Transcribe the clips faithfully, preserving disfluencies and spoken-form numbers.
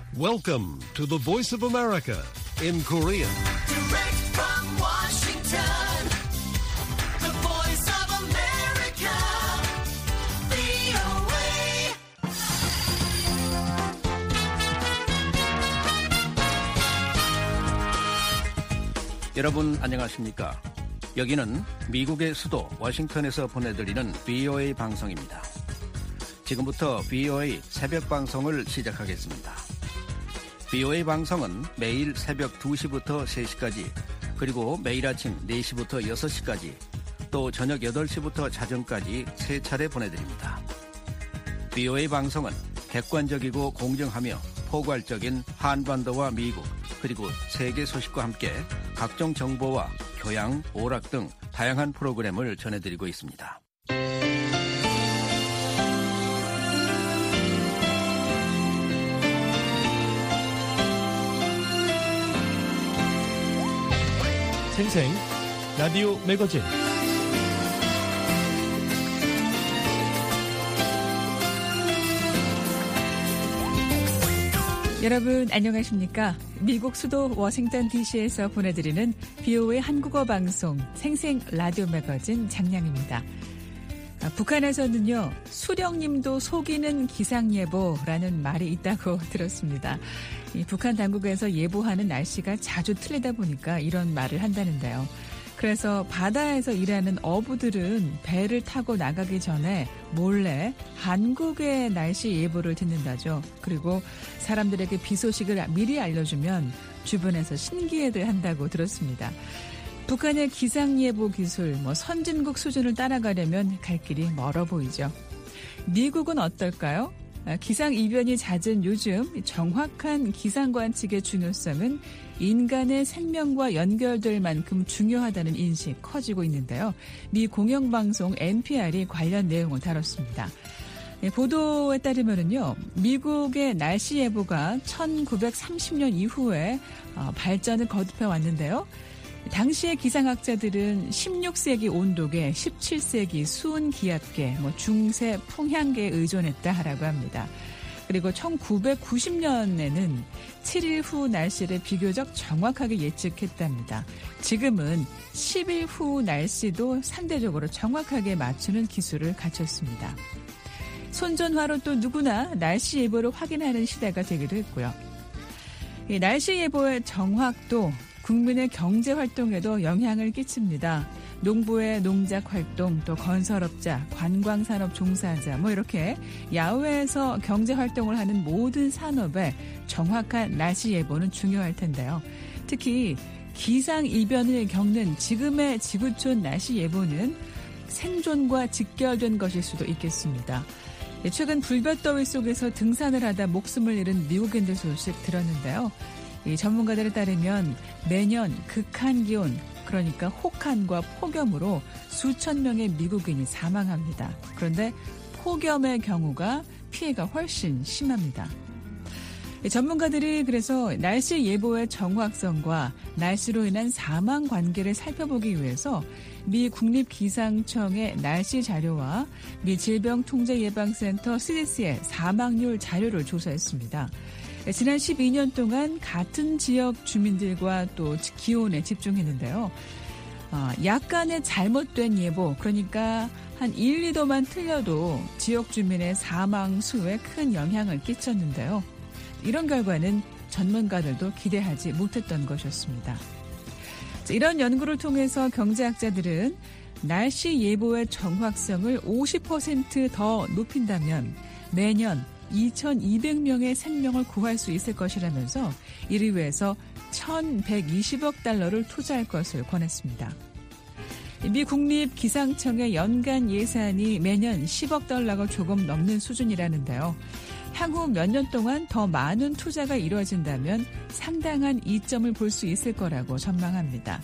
Welcome to the Voice of America in Korean. Direct from Washington, the Voice of America, 브이오에이. 여러분 안녕하십니까? 여기는 미국의 수도 워싱턴에서 보내드리는 브이오에이 방송입니다. 지금부터 브이오에이 새벽 방송을 시작하겠습니다. 브이오에이 방송은 매일 새벽 두 시부터 세 시까지, 그리고 매일 아침 네 시부터 여섯 시까지, 또 저녁 여덟 시부터 자정까지 세 차례 보내드립니다. 브이오에이 방송은 객관적이고 공정하며 포괄적인 한반도와 미국, 그리고 세계 소식과 함께 각종 정보와 교양, 오락 등 다양한 프로그램을 전해드리고 있습니다. 생생 라디오 매거진 여러분 안녕하십니까? 미국 수도 워싱턴 디씨에서 보내드리는 브이오에이 한국어 방송 생생 라디오 매거진 장량입니다. 북한에서는요, 수령님도 속이는 기상예보라는 말이 있다고 들었습니다. 이 북한 당국에서 예보하는 날씨가 자주 틀리다 보니까 이런 말을 한다는데요. 그래서 바다에서 일하는 어부들은 배를 타고 나가기 전에 몰래 한국의 날씨 예보를 듣는다죠. 그리고 사람들에게 비 소식을 미리 알려주면 주변에서 신기해들 한다고 들었습니다. 북한의 기상예보 기술, 뭐 선진국 수준을 따라가려면 갈 길이 멀어 보이죠. 미국은 어떨까요? 기상이변이 잦은 요즘 정확한 기상관측의 중요성은 인간의 생명과 연결될 만큼 중요하다는 인식 커지고 있는데요. 미 공영방송 엔피알이 관련 내용을 다뤘습니다. 보도에 따르면요, 미국의 날씨 예보가 천구백삼십 년 이후에 발전을 거듭해 왔는데요. 당시의 기상학자들은 십육 세기 온도계, 십칠 세기 수은 기압계, 뭐 중세 풍향계에 의존했다라고 합니다. 그리고 천구백구십 년에는 칠 일 후 날씨를 비교적 정확하게 예측했답니다. 지금은 십 일 후 날씨도 상대적으로 정확하게 맞추는 기술을 갖췄습니다. 손전화로 또 누구나 날씨 예보를 확인하는 시대가 되기도 했고요. 이 날씨 예보의 정확도 국민의 경제 활동에도 영향을 끼칩니다. 농부의 농작 활동, 또 건설업자, 관광산업 종사자, 뭐 이렇게 야외에서 경제 활동을 하는 모든 산업에 정확한 날씨 예보는 중요할 텐데요. 특히 기상 이변을 겪는 지금의 지구촌 날씨 예보는 생존과 직결된 것일 수도 있겠습니다. 최근 불볕더위 속에서 등산을 하다 목숨을 잃은 미국인들 소식 들었는데요. 이 전문가들에 따르면 매년 극한 기온, 그러니까 혹한과 폭염으로 수천 명의 미국인이 사망합니다. 그런데 폭염의 경우가 피해가 훨씬 심합니다. 전문가들이 그래서 날씨 예보의 정확성과 날씨로 인한 사망 관계를 살펴보기 위해서 미 국립기상청의 날씨 자료와 미 질병통제예방센터 씨디씨의 사망률 자료를 조사했습니다. 지난 십이 년 동안 같은 지역 주민들과 또 기온에 집중했는데요. 어, 약간의 잘못된 예보, 그러니까 한 일, 이 도만 틀려도 지역 주민의 사망 수에 큰 영향을 끼쳤는데요. 이런 결과는 전문가들도 기대하지 못했던 것이었습니다. 이런 연구를 통해서 경제학자들은 날씨 예보의 정확성을 오십 퍼센트 더 높인다면 매년 이천이백 명의 생명을 구할 수 있을 것이라면서 이를 위해서 천백이십억 달러를 투자할 것을 권했습니다. 미 국립기상청의 연간 예산이 매년 십억 달러가 조금 넘는 수준이라는데요. 향후 몇 년 동안 더 많은 투자가 이루어진다면 상당한 이점을 볼 수 있을 거라고 전망합니다.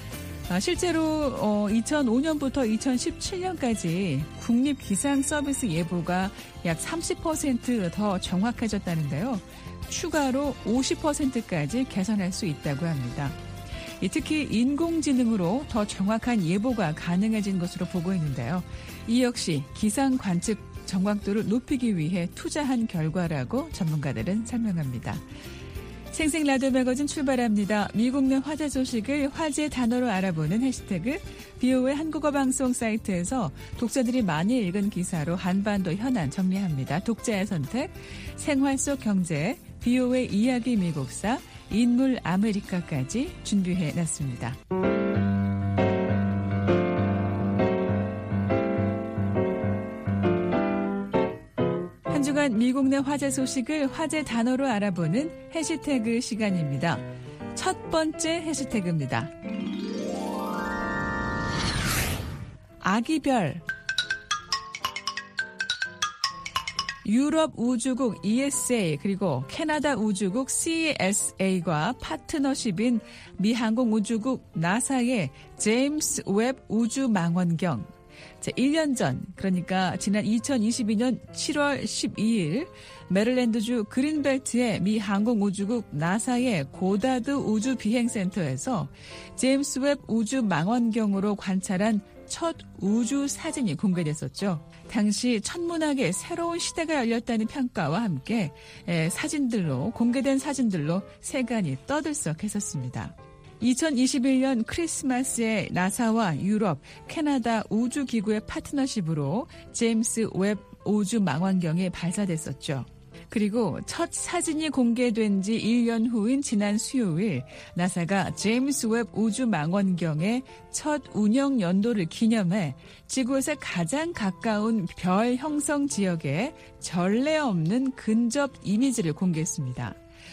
실제로 이천오 년부터 이천십칠 년까지 국립기상서비스 예보가 약 삼십 퍼센트 더 정확해졌다는데요. 추가로 오십 퍼센트까지 개선할 수 있다고 합니다. 특히 인공지능으로 더 정확한 예보가 가능해진 것으로 보고 있는데요. 이 역시 기상 관측 정확도를 높이기 위해 투자한 결과라고 전문가들은 설명합니다. 생생 라디오 매거진 출발합니다. 미국 내 화제 소식을 화제 단어로 알아보는 해시태그 비오에이 한국어 방송 사이트에서 독자들이 많이 읽은 기사로 한반도 현안 정리합니다. 독자의 선택, 생활 속 경제, 비오에이 이야기 미국사, 인물 아메리카까지 준비해놨습니다. 한 주간 미국 내 화제 소식을 화제 단어로 알아보는 해시태그 시간입니다. 첫 번째 해시태그입니다. 아기별. 유럽 우주국 이에스에이 그리고 캐나다 우주국 씨에스에이가 파트너십인 미 항공우주국 나사의 제임스 웹 우주망원경. 자, 일 년 전, 그러니까 지난 이천이십이 년 칠월 십이일 메릴랜드주 그린벨트의 미 항공우주국 나사의 고다드 우주비행센터에서 제임스 웹 우주망원경으로 관찰한 첫 우주 사진이 공개됐었죠. 당시 천문학의 새로운 시대가 열렸다는 평가와 함께 사진들로 공개된 사진들로 세간이 떠들썩했었습니다. 이천이십일 년 크리스마스에 나사와 유럽, 캐나다 우주기구의 파트너십으로 제임스 웹 우주망원경이 발사됐었죠. 그리고 첫 사진이 공개된 지 일 년 후인 지난 수요일 나사가 제임스 웹 우주망원경의 첫 운영 연도를 기념해 지구에서 가장 가까운 별 형성 지역에 전례 없는 근접 이미지를 공개했습니다.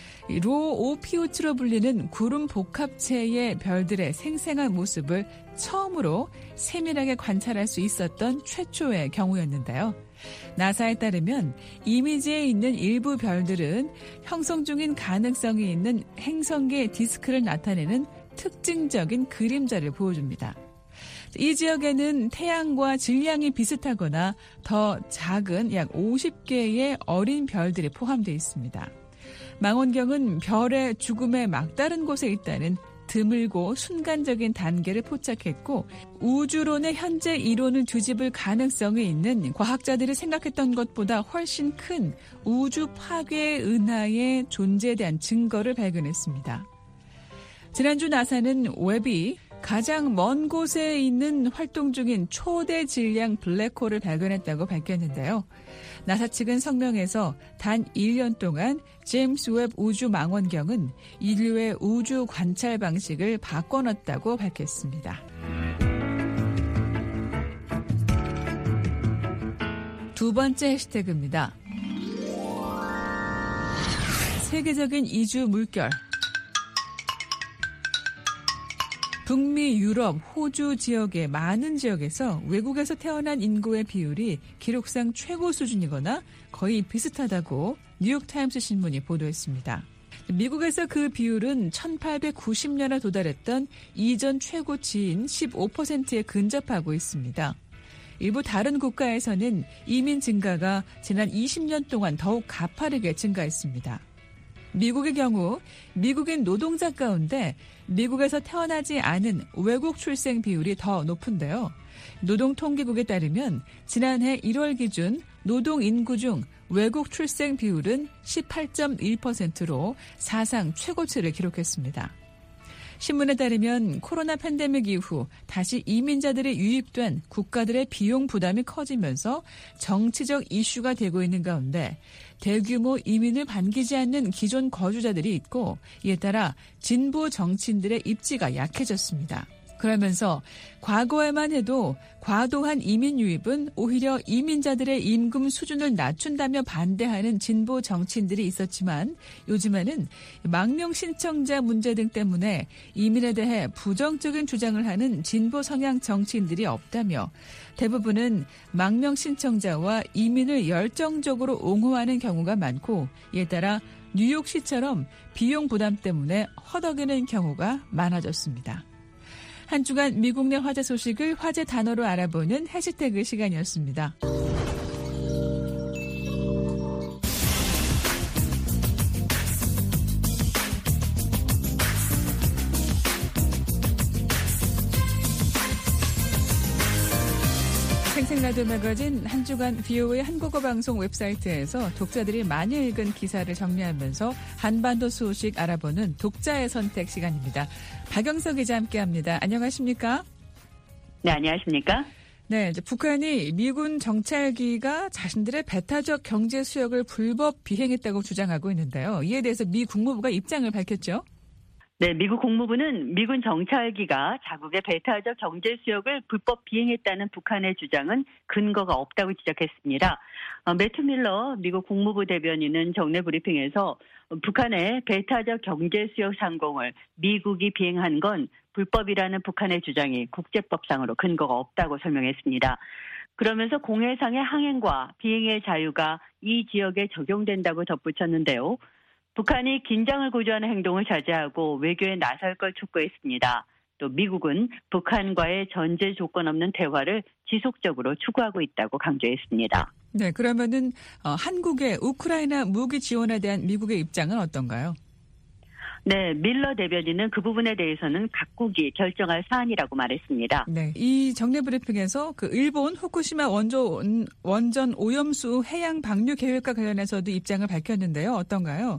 로오피오츠로 불리는 구름 복합체의 별들의 생생한 모습을 처음으로 세밀하게 관찰할 수 있었던 최초의 경우였는데요. 나사에 따르면 이미지에 있는 일부 별들은 형성 중인 가능성이 있는 행성계 디스크를 나타내는 특징적인 그림자를 보여줍니다. 이 지역에는 태양과 질량이 비슷하거나 더 작은 약 오십 개의 어린 별들이 포함되어 있습니다. 망원경은 별의 죽음에 막다른 곳에 있다는 드물고 순간적인 단계를 포착했고 우주론의 현재 이론을 뒤집을 가능성이 있는 과학자들이 생각했던 것보다 훨씬 큰 우주 파괴 은하의 존재에 대한 증거를 발견했습니다. 지난주 나사는 웹이 가장 먼 곳에 있는 활동 중인 초대 질량 블랙홀을 발견했다고 밝혔는데요. 나사 측은 성명에서 단 일 년 동안 제임스 웹 우주망원경은 인류의 우주 관찰 방식을 바꿔놨다고 밝혔습니다. 두 번째 해시태그입니다. 세계적인 이주 물결. 북미, 유럽, 호주 지역의 많은 지역에서 외국에서 태어난 인구의 비율이 기록상 최고 수준이거나 거의 비슷하다고 뉴욕타임스 신문이 보도했습니다. 미국에서 그 비율은 천팔백구십 년에 도달했던 이전 최고치인 십오 퍼센트에 근접하고 있습니다. 일부 다른 국가에서는 이민 증가가 지난 이십 년 동안 더욱 가파르게 증가했습니다. 미국의 경우 미국인 노동자 가운데 미국에서 태어나지 않은 외국 출생 비율이 더 높은데요. 노동통계국에 따르면 지난해 일월 기준 노동 인구 중 외국 출생 비율은 십팔 점 일 퍼센트로 사상 최고치를 기록했습니다. 신문에 따르면 코로나 팬데믹 이후 다시 이민자들이 유입된 국가들의 비용 부담이 커지면서 정치적 이슈가 되고 있는 가운데 대규모 이민을 반기지 않는 기존 거주자들이 있고 이에 따라 진보 정치인들의 입지가 약해졌습니다. 그러면서 과거에만 해도 과도한 이민 유입은 오히려 이민자들의 임금 수준을 낮춘다며 반대하는 진보 정치인들이 있었지만 요즘에는 망명 신청자 문제 등 때문에 이민에 대해 부정적인 주장을 하는 진보 성향 정치인들이 없다며 대부분은 망명 신청자와 이민을 열정적으로 옹호하는 경우가 많고 이에 따라 뉴욕시처럼 비용 부담 때문에 허덕이는 경우가 많아졌습니다. 한 주간 미국 내 화제 소식을 화제 단어로 알아보는 해시태그 시간이었습니다. 생생 라디오 매거진 한 주간 비오에이 한국어 방송 웹사이트에서 독자들이 많이 읽은 기사를 정리하면서 한반도 소식 알아보는 독자의 선택 시간입니다. 박영석 기자 함께합니다. 안녕하십니까? 네, 안녕하십니까? 네, 이제 북한이 미군 정찰기가 자신들의 배타적 경제 수역을 불법 비행했다고 주장하고 있는데요. 이에 대해서 미 국무부가 입장을 밝혔죠. 네, 미국 국무부는 미군 정찰기가 자국의 배타적 경제 수역을 불법 비행했다는 북한의 주장은 근거가 없다고 지적했습니다. 어, 매튜 밀러 미국 국무부 대변인은 정례 브리핑에서 북한의 배타적 경제 수역 상공을 미국이 비행한 건 불법이라는 북한의 주장이 국제법상으로 근거가 없다고 설명했습니다. 그러면서 공해상의 항행과 비행의 자유가 이 지역에 적용된다고 덧붙였는데요. 북한이 긴장을 고조하는 행동을 자제하고 외교에 나설 걸 촉구했습니다. 또 미국은 북한과의 전제 조건 없는 대화를 지속적으로 추구하고 있다고 강조했습니다. 네, 그러면은 어, 한국의 우크라이나 무기 지원에 대한 미국의 입장은 어떤가요? 네, 밀러 대변인은 그 부분에 대해서는 각국이 결정할 사안이라고 말했습니다. 네, 이 정례 브리핑에서 그 일본 후쿠시마 원전, 원전 오염수 해양 방류 계획과 관련해서도 입장을 밝혔는데요. 어떤가요?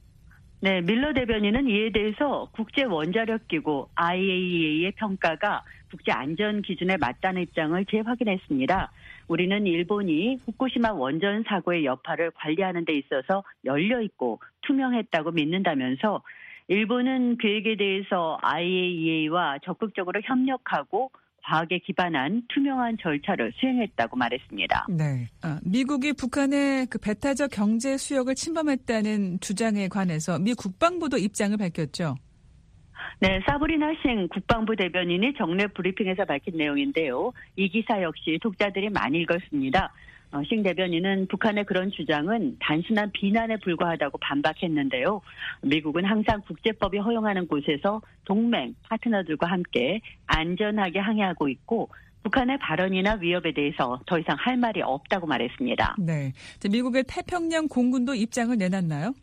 네, 밀러 대변인은 이에 대해서 국제원자력기구 아이에이이에이의 평가가 국제안전 기준에 맞다는 입장을 재확인했습니다. 우리는 일본이 후쿠시마 원전 사고의 여파를 관리하는 데 있어서 열려있고 투명했다고 믿는다면서 일본은 계획에 대해서 아이에이이에이와 적극적으로 협력하고 과학에 기반한 투명한 절차를 수행했다고 말했습니다. 네, 아, 미국이 북한의 그 배타적 경제 수역을 침범했다는 주장에 관해서 미 국방부도 입장을 밝혔죠. 네, 사브리나 싱 국방부 대변인이 정례 브리핑에서 밝힌 내용인데요. 이 기사 역시 독자들이 많이 읽었습니다. 어, 싱 대변인은 북한의 그런 주장은 단순한 비난에 불과하다고 반박했는데요. 미국은 항상 국제법이 허용하는 곳에서 동맹, 파트너들과 함께 안전하게 항해하고 있고 북한의 발언이나 위협에 대해서 더 이상 할 말이 없다고 말했습니다. 네, 미국의 태평양 공군도 입장을 내놨나요?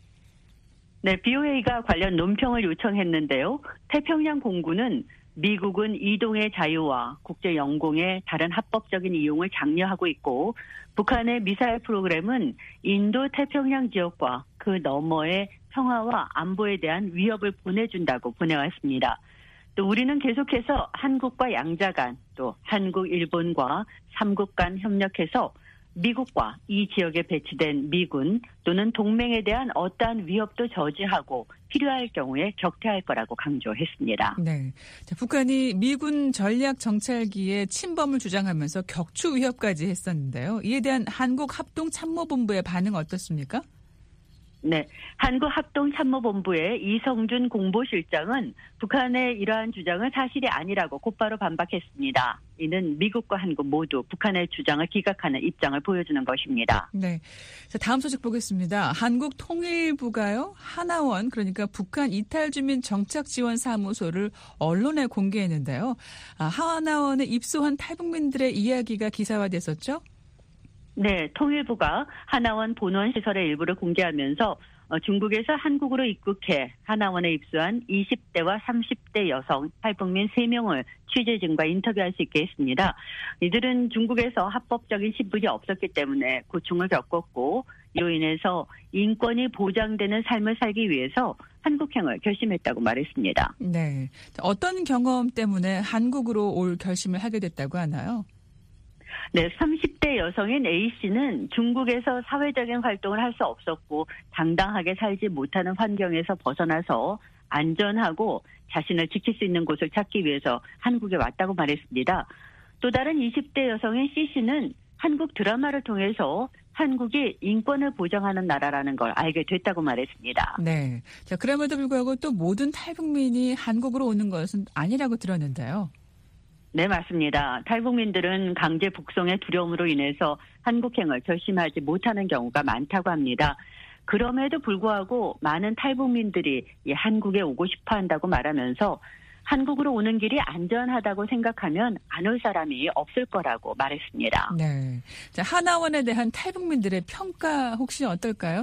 네, 비오에이가 관련 논평을 요청했는데요. 태평양 공군은 미국은 이동의 자유와 국제 영공의 다른 합법적인 이용을 장려하고 있고 북한의 미사일 프로그램은 인도 태평양 지역과 그 너머의 평화와 안보에 대한 위협을 보내준다고 보내왔습니다. 또 우리는 계속해서 한국과 양자 간 또 한국, 일본과 삼국 간 협력해서 미국과 이 지역에 배치된 미군 또는 동맹에 대한 어떠한 위협도 저지하고 필요할 경우에 격퇴할 거라고 강조했습니다. 네, 자, 북한이 미군 전략 정찰기의 침범을 주장하면서 격추 위협까지 했었는데요. 이에 대한 한국합동참모본부의 반응 어떻습니까? 네, 한국합동참모본부의 이성준 공보실장은 북한의 이러한 주장은 사실이 아니라고 곧바로 반박했습니다. 이는 미국과 한국 모두 북한의 주장을 기각하는 입장을 보여주는 것입니다. 네, 자, 다음 소식 보겠습니다. 한국통일부가요, 하나원 그러니까 북한 이탈주민 정착지원사무소를 언론에 공개했는데요. 아, 하나원에 입소한 탈북민들의 이야기가 기사화됐었죠? 네, 통일부가 하나원 본원 시설의 일부를 공개하면서 중국에서 한국으로 입국해 하나원에 입소한 이십 대와 삼십 대 여성 탈북민 세 명을 취재진과 인터뷰할 수 있게 했습니다. 이들은 중국에서 합법적인 신분이 없었기 때문에 고충을 겪었고 이로 인해서 인권이 보장되는 삶을 살기 위해서 한국행을 결심했다고 말했습니다. 네, 어떤 경험 때문에 한국으로 올 결심을 하게 됐다고 하나요? 네, 삼십 대 여성인 A씨는 중국에서 사회적인 활동을 할 수 없었고 당당하게 살지 못하는 환경에서 벗어나서 안전하고 자신을 지킬 수 있는 곳을 찾기 위해서 한국에 왔다고 말했습니다. 또 다른 이십 대 여성인 C씨는 한국 드라마를 통해서 한국이 인권을 보장하는 나라라는 걸 알게 됐다고 말했습니다. 네, 자, 그럼에도 불구하고 또 모든 탈북민이 한국으로 오는 것은 아니라고 들었는데요. 네, 맞습니다. 탈북민들은 강제 북송의 두려움으로 인해서 한국행을 결심하지 못하는 경우가 많다고 합니다. 그럼에도 불구하고 많은 탈북민들이 한국에 오고 싶어 한다고 말하면서 한국으로 오는 길이 안전하다고 생각하면 안 올 사람이 없을 거라고 말했습니다. 네, 자, 하나원에 대한 탈북민들의 평가 혹시 어떨까요?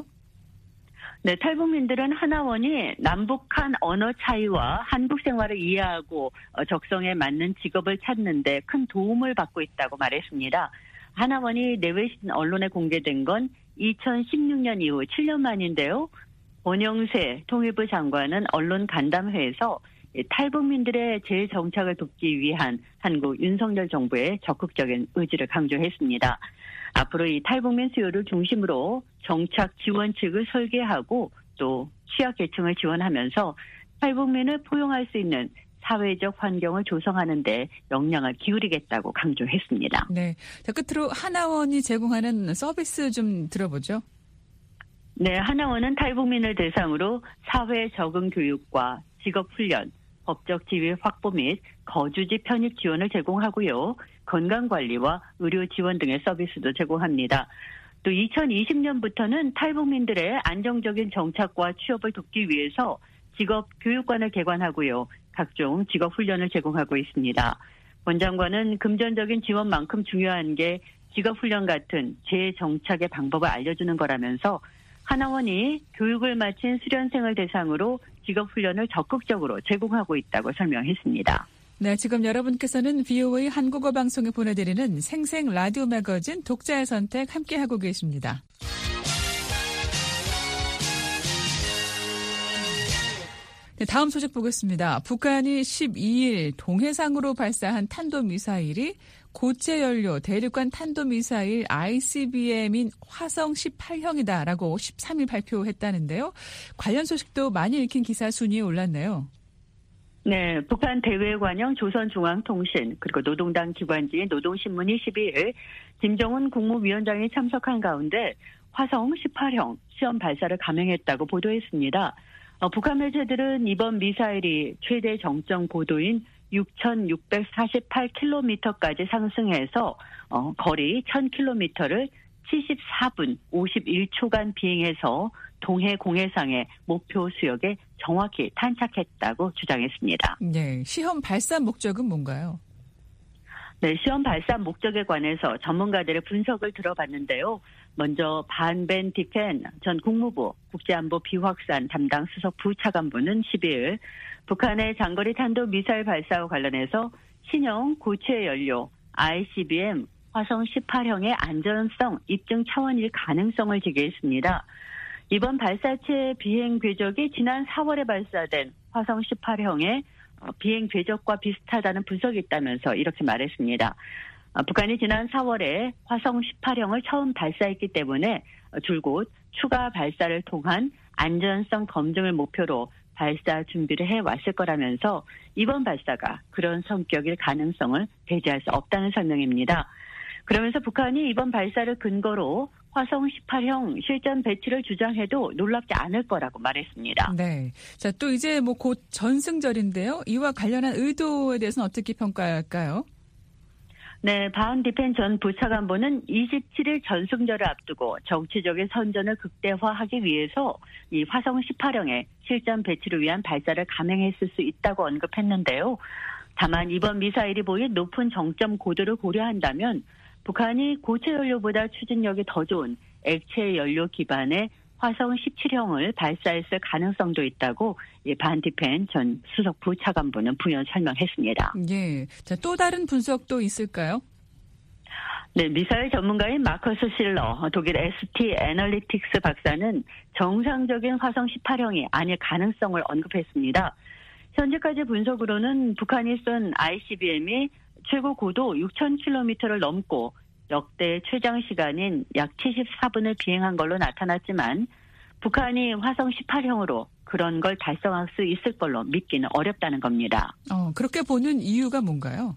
네, 탈북민들은 하나원이 남북한 언어 차이와 한국 생활을 이해하고 적성에 맞는 직업을 찾는 데 큰 도움을 받고 있다고 말했습니다. 하나원이 내외신 언론에 공개된 건 이천십육 년 이후 칠 년 만인데요. 원영세 통일부 장관은 언론 간담회에서 탈북민들의 재정착을 돕기 위한 한국 윤석열 정부의 적극적인 의지를 강조했습니다. 앞으로 이 탈북민 수요를 중심으로 정착 지원책을 설계하고 또 취약계층을 지원하면서 탈북민을 포용할 수 있는 사회적 환경을 조성하는 데 역량을 기울이겠다고 강조했습니다. 네. 자, 끝으로 하나원이 제공하는 서비스 좀 들어보죠. 네, 하나원은 탈북민을 대상으로 사회 적응 교육과 직업 훈련, 법적 지위 확보 및 거주지 편입 지원을 제공하고요. 건강관리와 의료 지원 등의 서비스도 제공합니다. 또 이천이십 년부터는 탈북민들의 안정적인 정착과 취업을 돕기 위해서 직업 교육관을 개관하고요. 각종 직업 훈련을 제공하고 있습니다. 원 장관은 금전적인 지원만큼 중요한 게 직업 훈련 같은 재정착의 방법을 알려주는 거라면서 하나원이 교육을 마친 수련생을 대상으로 직업 훈련을 적극적으로 제공하고 있다고 설명했습니다. 네, 지금 여러분께서는 비오에이 한국어 방송에 보내드리는 생생 라디오 매거진 독자의 선택 함께하고 계십니다. 네, 다음 소식 보겠습니다. 북한이 십이 일 동해상으로 발사한 탄도미사일이 고체 연료 대륙간 탄도미사일 아이씨비엠인 화성 십팔 형이다라고 십삼 일 발표했다는데요. 관련 소식도 많이 읽힌 기사 순위에 올랐네요. 네, 북한 대외관영 조선중앙통신 그리고 노동당 기관지인 노동신문이 십이 일 김정은 국무위원장이 참석한 가운데 화성 십팔 형 시험 발사를 감행했다고 보도했습니다. 어, 북한 매체들은 이번 미사일이 최대 정점 고도인 육천육백사십팔 킬로미터까지 상승해서 어, 거리 천 킬로미터를 칠십사 분 오십일 초간 비행해서 동해 공해상의 목표 수역에 정확히 탄착했다고 주장했습니다. 네, 시험 발사 목적은 뭔가요? 네, 시험 발사 목적에 관해서 전문가들의 분석을 들어봤는데요. 먼저 반벤 디펜 전 국무부 국제안보 비확산 담당 수석 부차관보는 십이 일 북한의 장거리 탄도 미사일 발사와 관련해서 신형 고체 연료 아이씨비엠 화성 십팔 형의 안전성 입증 차원일 가능성을 제기했습니다. 이번 발사체 비행 궤적이 지난 사월에 발사된 화성 십팔 형의 비행 궤적과 비슷하다는 분석이 있다면서 이렇게 말했습니다. 북한이 지난 사월에 화성 십팔 형을 처음 발사했기 때문에 줄곧 추가 발사를 통한 안전성 검증을 목표로 발사 준비를 해왔을 거라면서 이번 발사가 그런 성격일 가능성을 배제할 수 없다는 설명입니다. 그러면서 북한이 이번 발사를 근거로 화성 십팔 형 실전 배치를 주장해도 놀랍지 않을 거라고 말했습니다. 네. 자, 또 이제 뭐 곧 전승절인데요. 이와 관련한 의도에 대해서는 어떻게 평가할까요? 네, 반 디펜 전 부차관보는 이십칠 일 전승절을 앞두고 정치적인 선전을 극대화하기 위해서 이 화성 십팔 형의 실전 배치를 위한 발사를 감행했을 수 있다고 언급했는데요. 다만 이번 미사일이 보인 높은 정점 고도를 고려한다면 북한이 고체 연료보다 추진력이 더 좋은 액체 연료 기반의 화성 십칠 형을 발사했을 가능성도 있다고 반 디펜 전 수석 부차관보는 부연 설명했습니다. 예. 자, 또 다른 분석도 있을까요? 네, 미사일 전문가인 마커스 실러 독일 에스티 애널리틱스 박사는 정상적인 화성 십팔 형이 아닐 가능성을 언급했습니다. 현재까지 분석으로는 북한이 쏜 아이씨비엠이 최고 고도 육천 킬로미터를 넘고 역대 최장 시간인 약 칠십사 분을 비행한 걸로 나타났지만 북한이 화성 십팔 형으로 그런 걸 달성할 수 있을 걸로 믿기는 어렵다는 겁니다. 어, 그렇게 보는 이유가 뭔가요?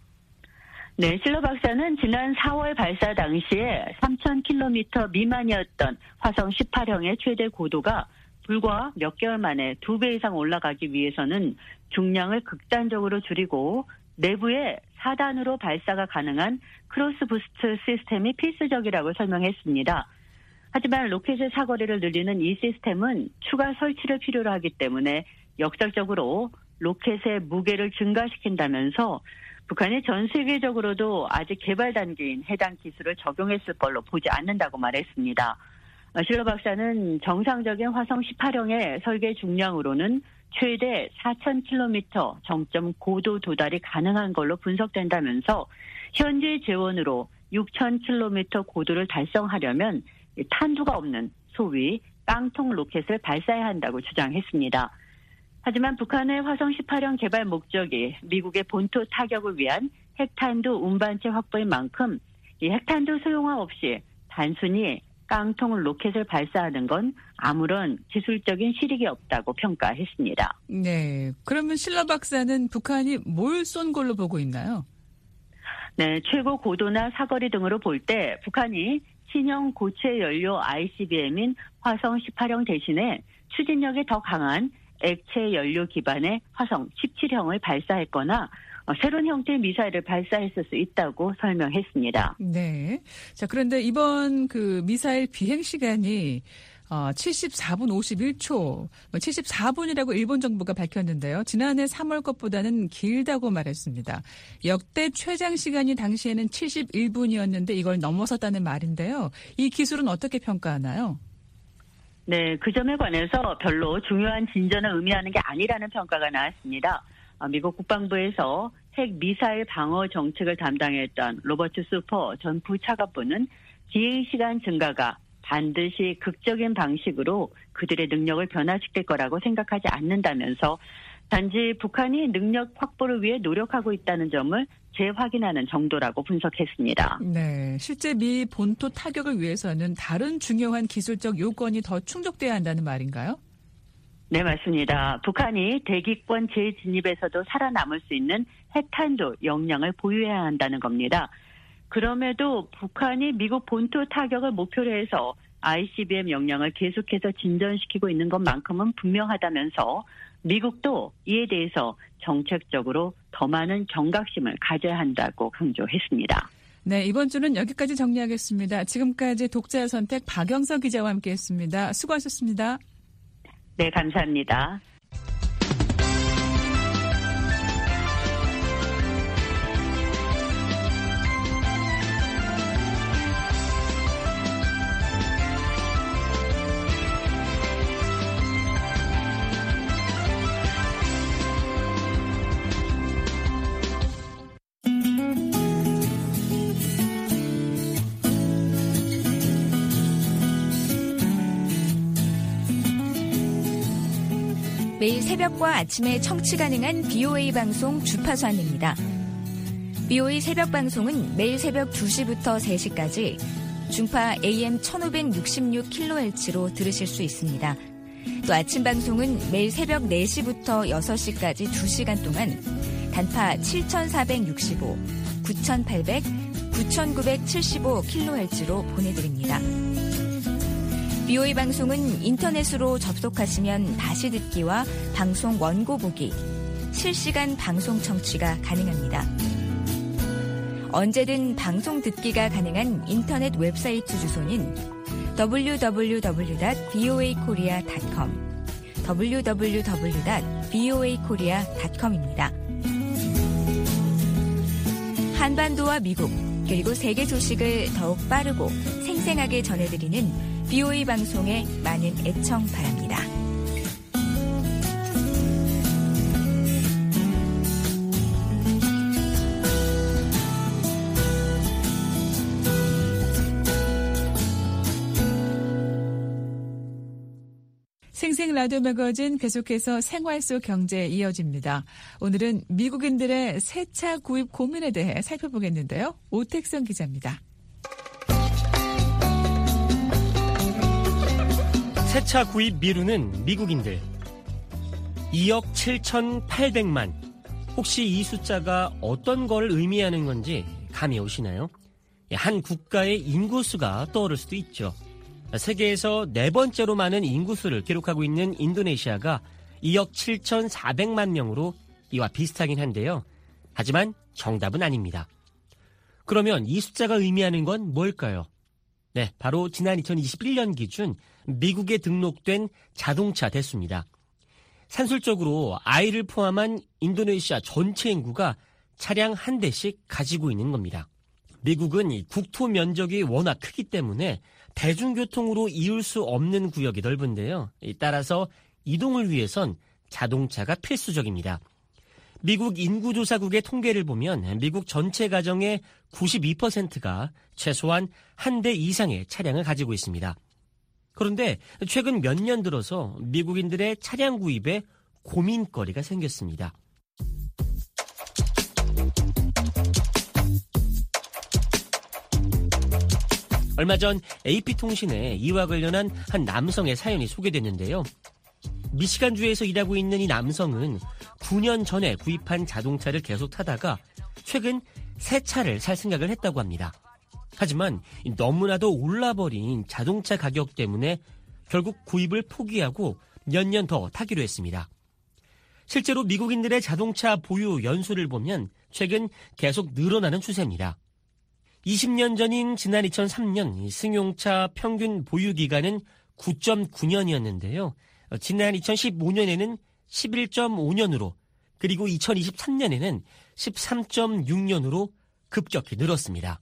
네, 실러 박사는 지난 사월 발사 당시에 삼천 킬로미터 미만이었던 화성 십팔 형의 최대 고도가 불과 몇 개월 만에 두 배 이상 올라가기 위해서는 중량을 극단적으로 줄이고 내부에 사 단으로 발사가 가능한 크로스 부스트 시스템이 필수적이라고 설명했습니다. 하지만 로켓의 사거리를 늘리는 이 시스템은 추가 설치를 필요로 하기 때문에 역설적으로 로켓의 무게를 증가시킨다면서 북한이 전 세계적으로도 아직 개발 단계인 해당 기술을 적용했을 걸로 보지 않는다고 말했습니다. 실러 박사는 정상적인 화성 십팔 형의 설계 중량으로는 최대 사천 킬로미터 정점 고도 도달이 가능한 걸로 분석된다면서 현재 재원으로 육천 킬로미터 고도를 달성하려면 탄두가 없는 소위 깡통 로켓을 발사해야 한다고 주장했습니다. 하지만 북한의 화성 십팔 형 개발 목적이 미국의 본토 타격을 위한 핵탄두 운반체 확보인 만큼 이 핵탄두 소용화 없이 단순히 깡통 로켓을 발사하는 건 아무런 기술적인 실익이 없다고 평가했습니다. 네. 그러면 실러 박사는 북한이 뭘 쏜 걸로 보고 있나요? 네, 최고 고도나 사거리 등으로 볼 때 북한이 신형 고체 연료 아이씨비엠인 화성 십팔 형 대신에 추진력이 더 강한 액체 연료 기반의 화성 십칠 형을 발사했거나 새로운 형태의 미사일을 발사했을 수 있다고 설명했습니다. 네. 자, 그런데 이번 그 미사일 비행 시간이 어, 칠십사 분 오십일 초, 칠십사 분이라고 일본 정부가 밝혔는데요. 지난해 삼월 것보다는 길다고 말했습니다. 역대 최장 시간이 당시에는 칠십일 분이었는데 이걸 넘어섰다는 말인데요. 이 기술은 어떻게 평가하나요? 네, 그 점에 관해서 별로 중요한 진전을 의미하는 게 아니라는 평가가 나왔습니다. 미국 국방부에서 핵 미사일 방어 정책을 담당했던 로버트 수퍼 전 부차관보는 비행 시간 증가가 반드시 극적인 방식으로 그들의 능력을 변화시킬 거라고 생각하지 않는다면서 단지 북한이 능력 확보를 위해 노력하고 있다는 점을 재확인하는 정도라고 분석했습니다. 네, 실제 미 본토 타격을 위해서는 다른 중요한 기술적 요건이 더 충족돼야 한다는 말인가요? 네, 맞습니다. 북한이 대기권 재진입에서도 살아남을 수 있는 핵탄두 역량을 보유해야 한다는 겁니다. 그럼에도 북한이 미국 본토 타격을 목표로 해서 아이씨비엠 역량을 계속해서 진전시키고 있는 것만큼은 분명하다면서 미국도 이에 대해서 정책적으로 더 많은 경각심을 가져야 한다고 강조했습니다. 네, 이번 주는 여기까지 정리하겠습니다. 지금까지 독자 선택 박영석 기자와 함께했습니다. 수고하셨습니다. 네, 감사합니다. 매일 새벽과 아침에 청취 가능한 비오에이 방송 주파수 안내입니다. 비오에이 새벽 방송은 매일 새벽 두 시부터 세 시까지 중파 에이엠 천오백육십육 킬로헤르츠로 들으실 수 있습니다. 또 아침 방송은 매일 새벽 네 시부터 여섯 시까지 두 시간 동안 단파 칠천사백육십오, 구천팔백, 구천구백칠십오 킬로헤르츠로 보내드립니다. 비오에이 방송은 인터넷으로 접속하시면 다시 듣기와 방송 원고 보기, 실시간 방송 청취가 가능합니다. 언제든 방송 듣기가 가능한 인터넷 웹사이트 주소는 더블유 더블유 더블유 닷 비오에이 코리아 닷 컴, 더블유 더블유 더블유 닷 비오에이 코리아 닷 컴입니다. 한반도와 미국, 그리고 세계 소식을 더욱 빠르고 생생하게 전해드리는 비오에이 방송에 많은 애청 바랍니다. 생생 라디오 매거진 계속해서 생활 속 경제 이어집니다. 오늘은 미국인들의 새차 구입 고민에 대해 살펴보겠는데요. 오택성 기자입니다. 새차 구입 미루는 미국인들 이억 칠천팔백만. 혹시 이 숫자가 어떤 걸 의미하는 건지 감이 오시나요? 한 국가의 인구수가 떠오를 수도 있죠. 세계에서 네 번째로 많은 인구수를 기록하고 있는 인도네시아가 이억 칠천사백만 명으로 이와 비슷하긴 한데요. 하지만 정답은 아닙니다. 그러면 이 숫자가 의미하는 건 뭘까요? 네, 바로 지난 이천이십일 년 기준 미국에 등록된 자동차 대수입니다. 산술적으로 아이를 포함한 인도네시아 전체 인구가 차량 한 대씩 가지고 있는 겁니다. 미국은 이 국토 면적이 워낙 크기 때문에 대중교통으로 이을 수 없는 구역이 넓은데요. 따라서 이동을 위해선 자동차가 필수적입니다. 미국 인구조사국의 통계를 보면 미국 전체 가정의 구십이 퍼센트가 최소한 한 대 이상의 차량을 가지고 있습니다. 그런데 최근 몇 년 들어서 미국인들의 차량 구입에 고민거리가 생겼습니다. 얼마 전 에이피통신에 이와 관련한 한 남성의 사연이 소개됐는데요. 미시간주에서 일하고 있는 이 남성은 구 년 전에 구입한 자동차를 계속 타다가 최근 새 차를 살 생각을 했다고 합니다. 하지만 너무나도 올라버린 자동차 가격 때문에 결국 구입을 포기하고 몇 년 더 타기로 했습니다. 실제로 미국인들의 자동차 보유 연수를 보면 최근 계속 늘어나는 추세입니다. 이십 년 전인 지난 이천삼 년 승용차 평균 보유 기간은 구 점 구 년이었는데요. 지난 이천십오 년에는 십일 점 오 년으로 그리고 이천이십삼 년에는 십삼 점 육 년으로 급격히 늘었습니다.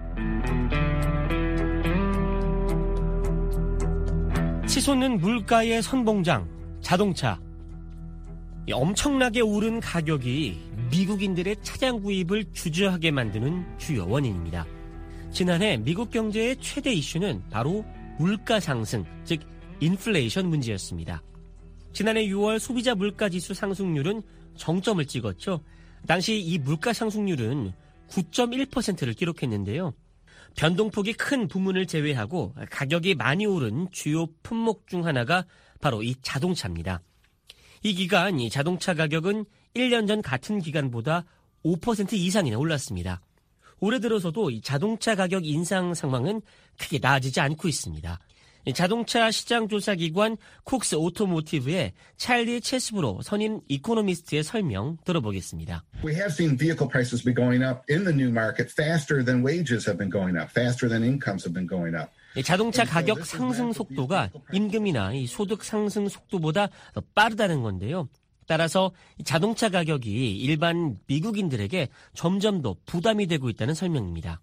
치솟는 물가의 선봉장, 자동차. 엄청나게 오른 가격이 미국인들의 차량 구입을 주저하게 만드는 주요 원인입니다. 지난해 미국 경제의 최대 이슈는 바로 물가 상승, 즉 인플레이션 문제였습니다. 지난해 유월 소비자 물가지수 상승률은 정점을 찍었죠. 당시 이 물가 상승률은 구 점 일 퍼센트를 기록했는데요. 변동폭이 큰 부문을 제외하고 가격이 많이 오른 주요 품목 중 하나가 바로 이 자동차입니다. 이 기간 이 자동차 가격은 일 년 전 같은 기간보다 오 퍼센트 이상이나 올랐습니다. 올해 들어서도 이 자동차 가격 인상 상황은 크게 나아지지 않고 있습니다. 자동차 시장 조사 기관 콕스 오토모티브의 찰리 체스브로 선임 이코노미스트의 설명 들어보겠습니다. We have seen vehicle prices be going up in the new market faster than wages have been going up, faster than incomes have been going up. 자동차 가격 상승 속도가 임금이나 이 소득 상승 속도보다 더 빠르다는 건데요. 따라서 자동차 가격이 일반 미국인들에게 점점 더 부담이 되고 있다는 설명입니다.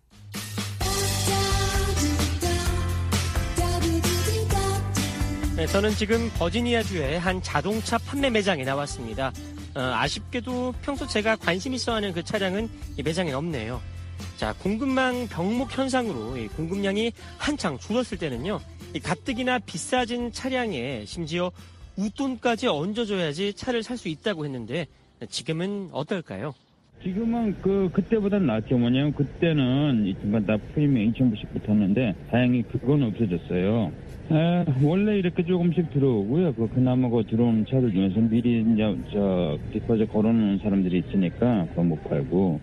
네, 저는 지금 버지니아주의 한 자동차 판매 매장에 나왔습니다. 어, 아쉽게도 평소 제가 관심 있어 하는 그 차량은 이 매장에 없네요. 자, 공급망 병목 현상으로 이 공급량이 한창 줄었을 때는요, 이 가뜩이나 비싸진 차량에 심지어 웃돈까지 얹어줘야지 차를 살 수 있다고 했는데 지금은 어떨까요? 지금은 그 그때보다 낫죠. 뭐냐면 그때는 이 중간 다 프리미엄 이천 불씩 붙었는데 다행히 그건 없어졌어요. 에, 원래 이렇게 조금씩 들어오고요. 그 그나마 그 들어오는 차들 중에서 미리 이제 저 디포저 걸어놓은 사람들이 있으니까 그거 못 팔고.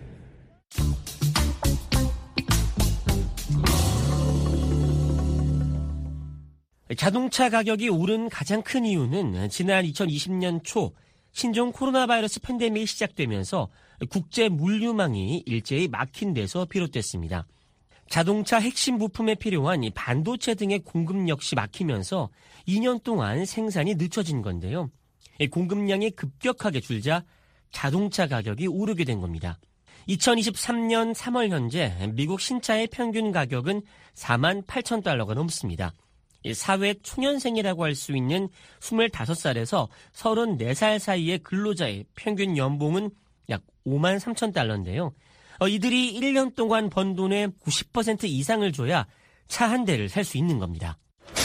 자동차 가격이 오른 가장 큰 이유는 지난 이천이십 년 초 신종 코로나 바이러스 팬데믹이 시작되면서 국제 물류망이 일제히 막힌 데서 비롯됐습니다. 자동차 핵심 부품에 필요한 이 반도체 등의 공급 역시 막히면서 이 년 동안 생산이 늦춰진 건데요. 공급량이 급격하게 줄자 자동차 가격이 오르게 된 겁니다. 이천이십삼 년 삼월 현재 미국 신차의 평균 가격은 사만 팔천 달러가 넘습니다. 사회 초년생이라고 할 수 있는 스물다섯 살에서 서른네 살 사이의 근로자의 평균 연봉은 약 오만 삼천 달러인데요. 어, 이들이 일 년 동안 번 돈의 구십 퍼센트 이상을 줘야 차 한 대를 살 수 있는 겁니다.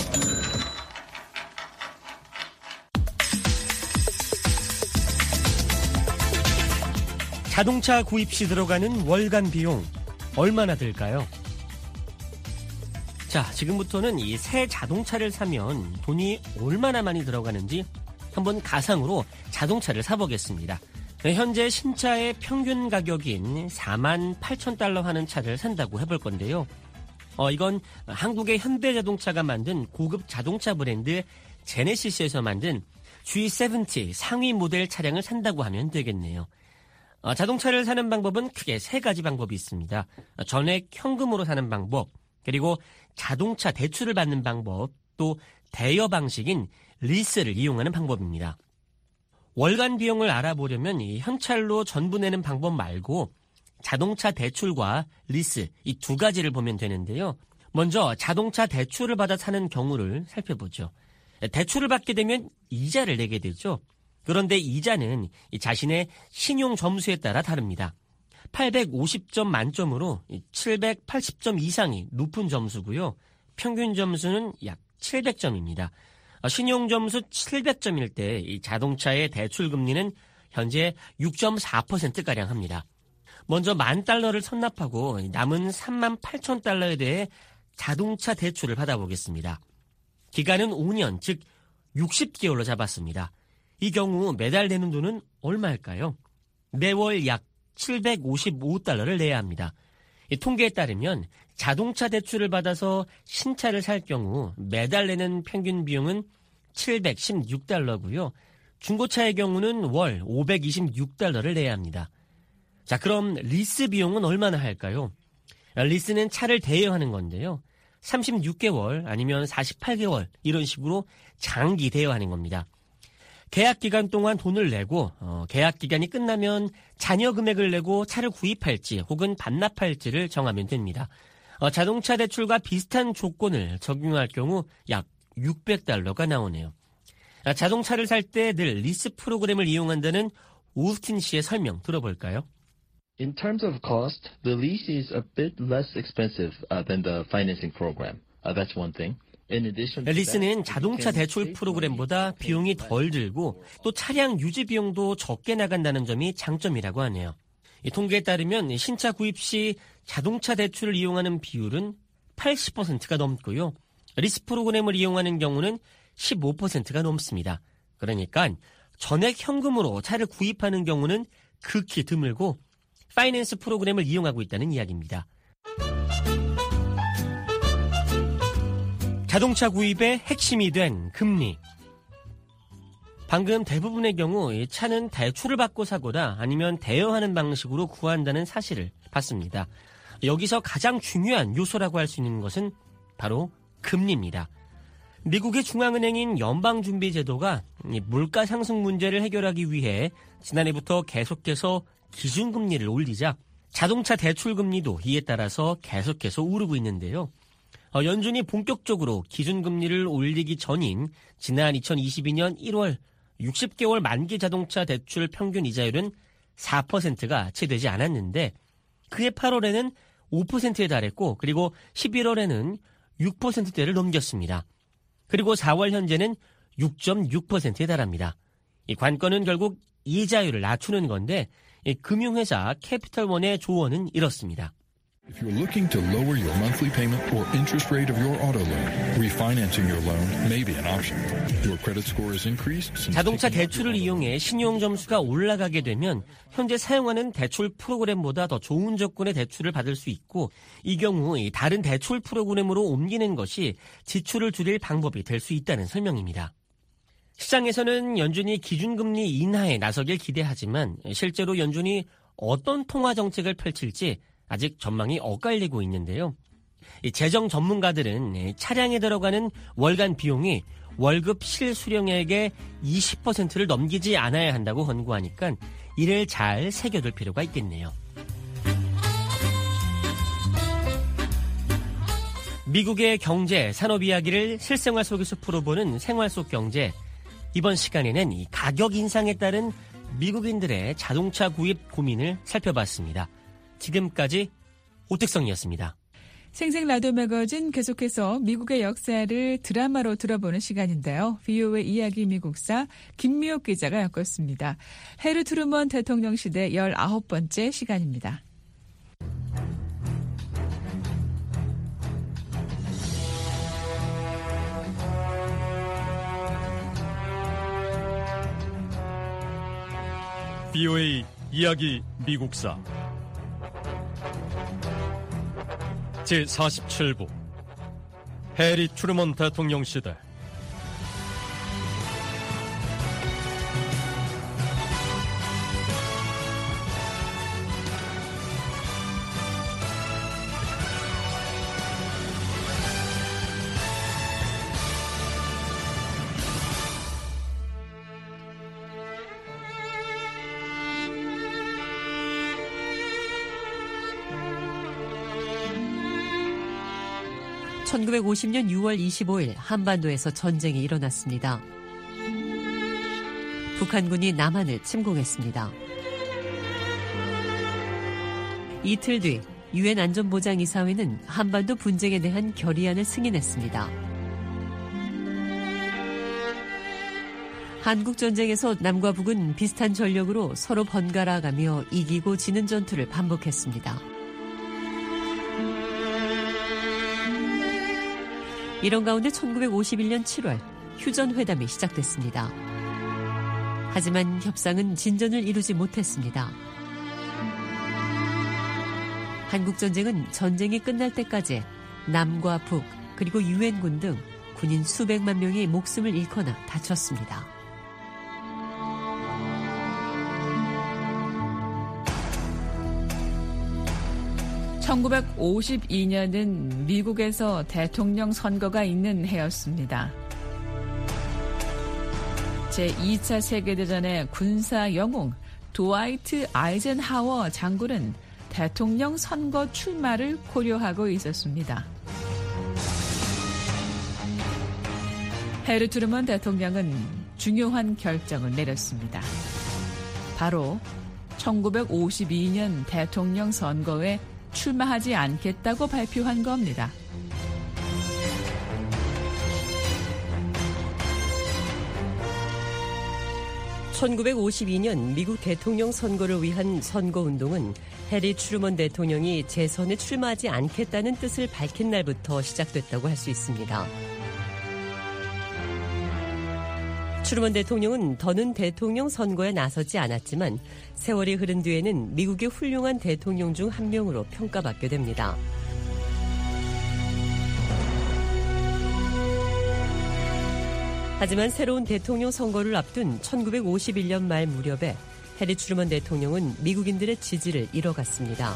자동차 구입 시 들어가는 월간 비용 얼마나 들까요? 자, 지금부터는 이 새 자동차를 사면 돈이 얼마나 많이 들어가는지 한번 가상으로 자동차를 사보겠습니다. 네, 현재 신차의 평균 가격인 사만 팔천 달러 하는 차를 산다고 해볼 건데요. 어, 이건 한국의 현대자동차가 만든 고급 자동차 브랜드 제네시스에서 만든 지 칠십 상위 모델 차량을 산다고 하면 되겠네요. 어, 자동차를 사는 방법은 크게 세 가지 방법이 있습니다. 전액 현금으로 사는 방법, 그리고 자동차 대출을 받는 방법, 또 대여 방식인 리스를 이용하는 방법입니다. 월간 비용을 알아보려면 이 현찰로 전부 내는 방법 말고 자동차 대출과 리스 이 두 가지를 보면 되는데요. 먼저 자동차 대출을 받아 사는 경우를 살펴보죠. 대출을 받게 되면 이자를 내게 되죠. 그런데 이자는 자신의 신용 점수에 따라 다릅니다. 팔백오십 점 만점으로 칠백팔십 점 이상이 높은 점수고요. 평균 점수는 약 칠백 점입니다. 신용 점수 칠백 점일 때 이 자동차의 대출 금리는 현재 육 점 사 퍼센트가량 합니다. 먼저 만 달러를 선납하고 남은 삼만 팔천 달러에 대해 자동차 대출을 받아보겠습니다. 기간은 오 년, 즉 육십 개월로 잡았습니다. 이 경우 매달 내는 돈은 얼마일까요? 매월 약 칠백오십오 달러를 내야 합니다. 이 통계에 따르면 자동차 대출을 받아서 신차를 살 경우 매달 내는 평균 비용은 칠백십육 달러고요. 중고차의 경우는 월 오백이십육 달러를 내야 합니다. 자, 그럼 리스 비용은 얼마나 할까요? 리스는 차를 대여하는 건데요. 삼십육 개월 아니면 사십팔 개월 이런 식으로 장기 대여하는 겁니다. 계약 기간 동안 돈을 내고 어, 계약 기간이 끝나면 잔여 금액을 내고 차를 구입할지 혹은 반납할지를 정하면 됩니다. 어, 자동차 대출과 비슷한 조건을 적용할 경우 약 육백 달러가 나오네요. 아, 자동차를 살 때 늘 리스 프로그램을 이용한다는 오스틴 씨의 설명 들어볼까요? In terms of cost, the lease is a bit less expensive uh, than the financing program. Uh, that's one thing. 리스는 자동차 대출 프로그램보다 비용이 덜 들고 또 차량 유지 비용도 적게 나간다는 점이 장점이라고 하네요. 이 통계에 따르면 신차 구입 시 자동차 대출을 이용하는 비율은 팔십 퍼센트가 넘고요. 리스 프로그램을 이용하는 경우는 십오 퍼센트가 넘습니다. 그러니까 전액 현금으로 차를 구입하는 경우는 극히 드물고 파이낸스 프로그램을 이용하고 있다는 이야기입니다. 자동차 구입의 핵심이 된 금리. 방금 대부분의 경우 이 차는 대출을 받고 사거나 아니면 대여하는 방식으로 구한다는 사실을 봤습니다. 여기서 가장 중요한 요소라고 할 수 있는 것은 바로 금리입니다. 미국의 중앙은행인 연방준비제도가 물가 상승 문제를 해결하기 위해 지난해부터 계속해서 기준금리를 올리자 자동차 대출금리도 이에 따라서 계속해서 오르고 있는데요. 어, 연준이 본격적으로 기준금리를 올리기 전인 지난 이천이십이 년 일월 육십 개월 만기 자동차 대출 평균 이자율은 사 퍼센트가 채 되지 않았는데 그해 팔월에는 오 퍼센트에 달했고 그리고 십일월에는 육 퍼센트대를 넘겼습니다. 그리고 사월 현재는 육 점 육 퍼센트에 달합니다. 이 관건은 결국 이자율을 낮추는 건데 이 금융회사 캐피털원의 조언은 이렇습니다. If you're looking to lower your monthly payment or interest rate of your auto loan, refinancing your loan may be an option. Your credit score has increased since 자동차 대출을 이용해 신용 점수가 올라가게 되면 현재 사용하는 대출 프로그램보다 더 좋은 조건의 대출을 받을 수 있고 이 경우 다른 대출 프로그램으로 옮기는 것이 지출을 줄일 방법이 될 수 있다는 설명입니다. 시장에서는 연준이 기준금리 인하에 나서길 기대하지만 실제로 연준이 어떤 통화 정책을 펼칠지 아직 전망이 엇갈리고 있는데요. 재정 전문가들은 차량에 들어가는 월간 비용이 월급 실수령액의 이십 퍼센트를 넘기지 않아야 한다고 권고하니까 이를 잘 새겨둘 필요가 있겠네요. 미국의 경제, 산업 이야기를 실생활 속에서 풀어보는 생활 속 경제. 이번 시간에는 이 가격 인상에 따른 미국인들의 자동차 구입 고민을 살펴봤습니다. 지금까지 오택성이었습니다. 생생라디오 매거진 계속해서 미국의 역사를 드라마로 들어보는 시간인데요. 비오의 이야기 미국사 김미옥 기자가 엮었습니다. 해리 트루먼 대통령 시대 열아홉 번째 시간입니다. 비오의 이야기 미국사 제사십칠 부 해리 트루먼 대통령 시대. 천구백오십 년 유월 이십오일 한반도에서 전쟁이 일어났습니다. 북한군이 남한을 침공했습니다. 이틀 뒤 유엔 안전보장이사회는 한반도 분쟁에 대한 결의안을 승인했습니다. 한국전쟁에서 남과 북은 비슷한 전력으로 서로 번갈아가며 이기고 지는 전투를 반복했습니다. 이런 가운데 천구백오십일 년 칠월 휴전회담이 시작됐습니다. 하지만 협상은 진전을 이루지 못했습니다. 한국전쟁은 전쟁이 끝날 때까지 남과 북 그리고 유엔군 등 군인 수백만 명이 목숨을 잃거나 다쳤습니다. 천구백오십이 년은 미국에서 대통령 선거가 있는 해였습니다. 제이 차 세계대전의 군사 영웅 드와이트 아이젠하워 장군은 대통령 선거 출마를 고려하고 있었습니다. 해리 트루먼 대통령은 중요한 결정을 내렸습니다. 바로 천구백오십이 년 대통령 선거에 출마하지 않겠다고 발표한 겁니다. 천구백오십이 년 미국 대통령 선거를 위한 선거운동은 해리 트루먼 대통령이 재선에 출마하지 않겠다는 뜻을 밝힌 날부터 시작됐다고 할 수 있습니다. 트루먼 대통령은 더는 대통령 선거에 나서지 않았지만 세월이 흐른 뒤에는 미국의 훌륭한 대통령 중 한 명으로 평가받게 됩니다. 하지만 새로운 대통령 선거를 앞둔 천구백오십일 년 말 무렵에 해리 트루먼 대통령은 미국인들의 지지를 잃어갔습니다.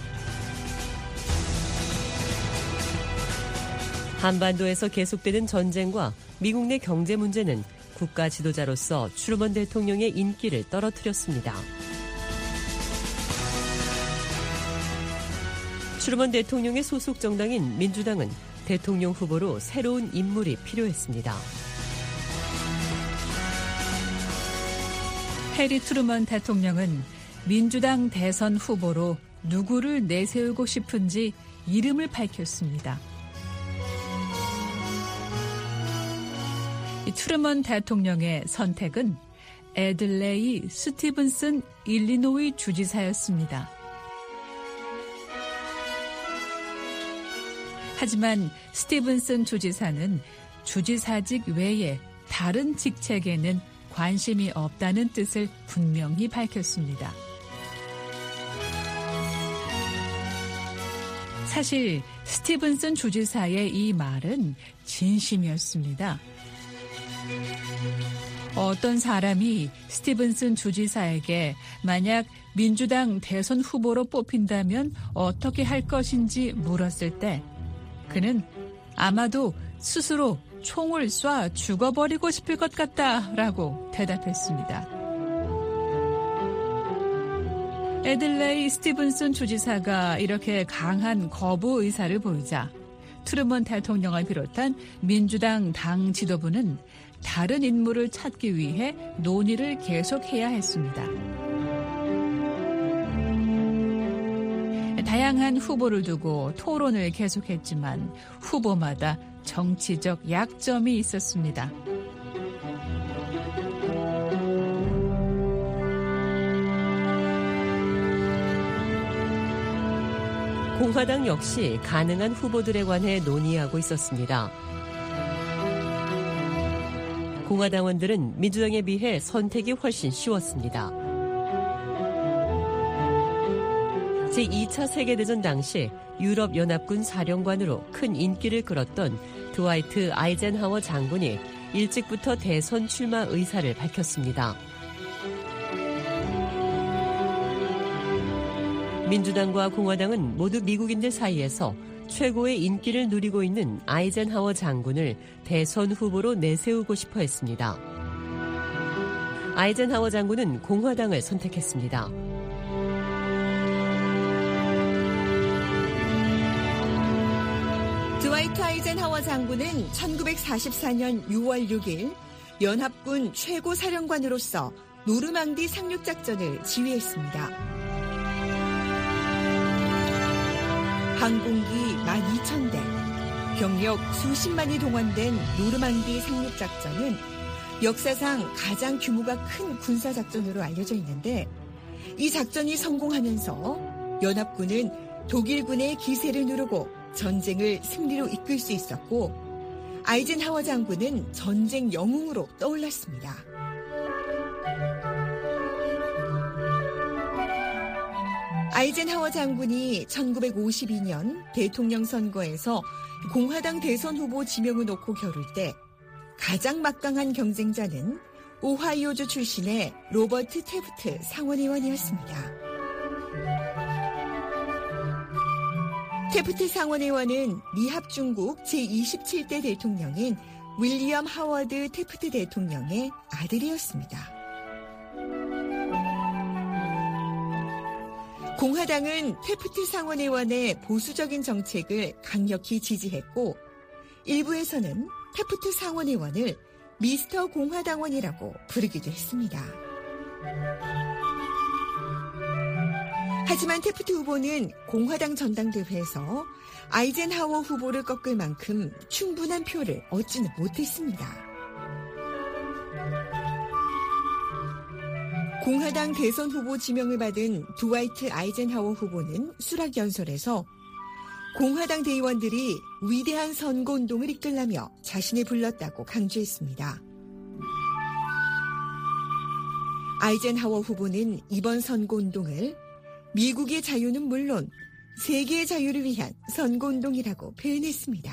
한반도에서 계속되는 전쟁과 미국 내 경제 문제는 국가 지도자로서 트루먼 대통령의 인기를 떨어뜨렸습니다. 트루먼 대통령의 소속 정당인 민주당은 대통령 후보로 새로운 인물이 필요했습니다. 해리 트루먼 대통령은 민주당 대선 후보로 누구를 내세우고 싶은지 이름을 밝혔습니다. 이 트루먼 대통령의 선택은 애들레이 스티븐슨 일리노이 주지사였습니다. 하지만 스티븐슨 주지사는 주지사직 외에 다른 직책에는 관심이 없다는 뜻을 분명히 밝혔습니다. 사실 스티븐슨 주지사의 이 말은 진심이었습니다. 어떤 사람이 스티븐슨 주지사에게 만약 민주당 대선 후보로 뽑힌다면 어떻게 할 것인지 물었을 때 그는 아마도 스스로 총을 쏴 죽어버리고 싶을 것 같다라고 대답했습니다. 애들레이 스티븐슨 주지사가 이렇게 강한 거부 의사를 보이자 트루먼 대통령을 비롯한 민주당 당 지도부는 다른 인물을 찾기 위해 논의를 계속해야 했습니다. 다양한 후보를 두고 토론을 계속했지만 후보마다 정치적 약점이 있었습니다. 공화당 역시 가능한 후보들에 관해 논의하고 있었습니다. 공화당원들은 민주당에 비해 선택이 훨씬 쉬웠습니다. 제이 차 세계대전 당시 유럽연합군 사령관으로 큰 인기를 끌었던 드와이트 아이젠하워 장군이 일찍부터 대선 출마 의사를 밝혔습니다. 민주당과 공화당은 모두 미국인들 사이에서 최고의 인기를 누리고 있는 아이젠하워 장군을 대선 후보로 내세우고 싶어 했습니다. 아이젠하워 장군은 공화당을 선택했습니다. 드와이트 아이젠하워 장군은 천구백사십사 년 유월 육일 연합군 최고 사령관으로서 노르망디 상륙작전을 지휘했습니다. 항공기 만 이천 대, 병력 수십만이 동원된 노르망디 상륙작전은 역사상 가장 규모가 큰 군사작전으로 알려져 있는데 이 작전이 성공하면서 연합군은 독일군의 기세를 누르고 전쟁을 승리로 이끌 수 있었고 아이젠하워 장군은 전쟁 영웅으로 떠올랐습니다. 아이젠하워 장군이 천구백오십이 년 대통령 선거에서 공화당 대선 후보 지명을 놓고 겨룰 때 가장 막강한 경쟁자는 오하이오주 출신의 로버트 테프트 상원의원이었습니다. 테프트 상원의원은 미합중국 제이십칠 대 대통령인 윌리엄 하워드 테프트 대통령의 아들이었습니다. 공화당은 테프트 상원의원의 보수적인 정책을 강력히 지지했고 일부에서는 테프트 상원의원을 미스터 공화당원이라고 부르기도 했습니다. 하지만 테프트 후보는 공화당 전당대회에서 아이젠하워 후보를 꺾을 만큼 충분한 표를 얻지는 못했습니다. 공화당 대선 후보 지명을 받은 드와이트 아이젠하워 후보는 수락연설에서 공화당 대의원들이 위대한 선거운동을 이끌라며 자신을 불렀다고 강조했습니다. 아이젠하워 후보는 이번 선거운동을 미국의 자유는 물론 세계의 자유를 위한 선거운동이라고 표현했습니다.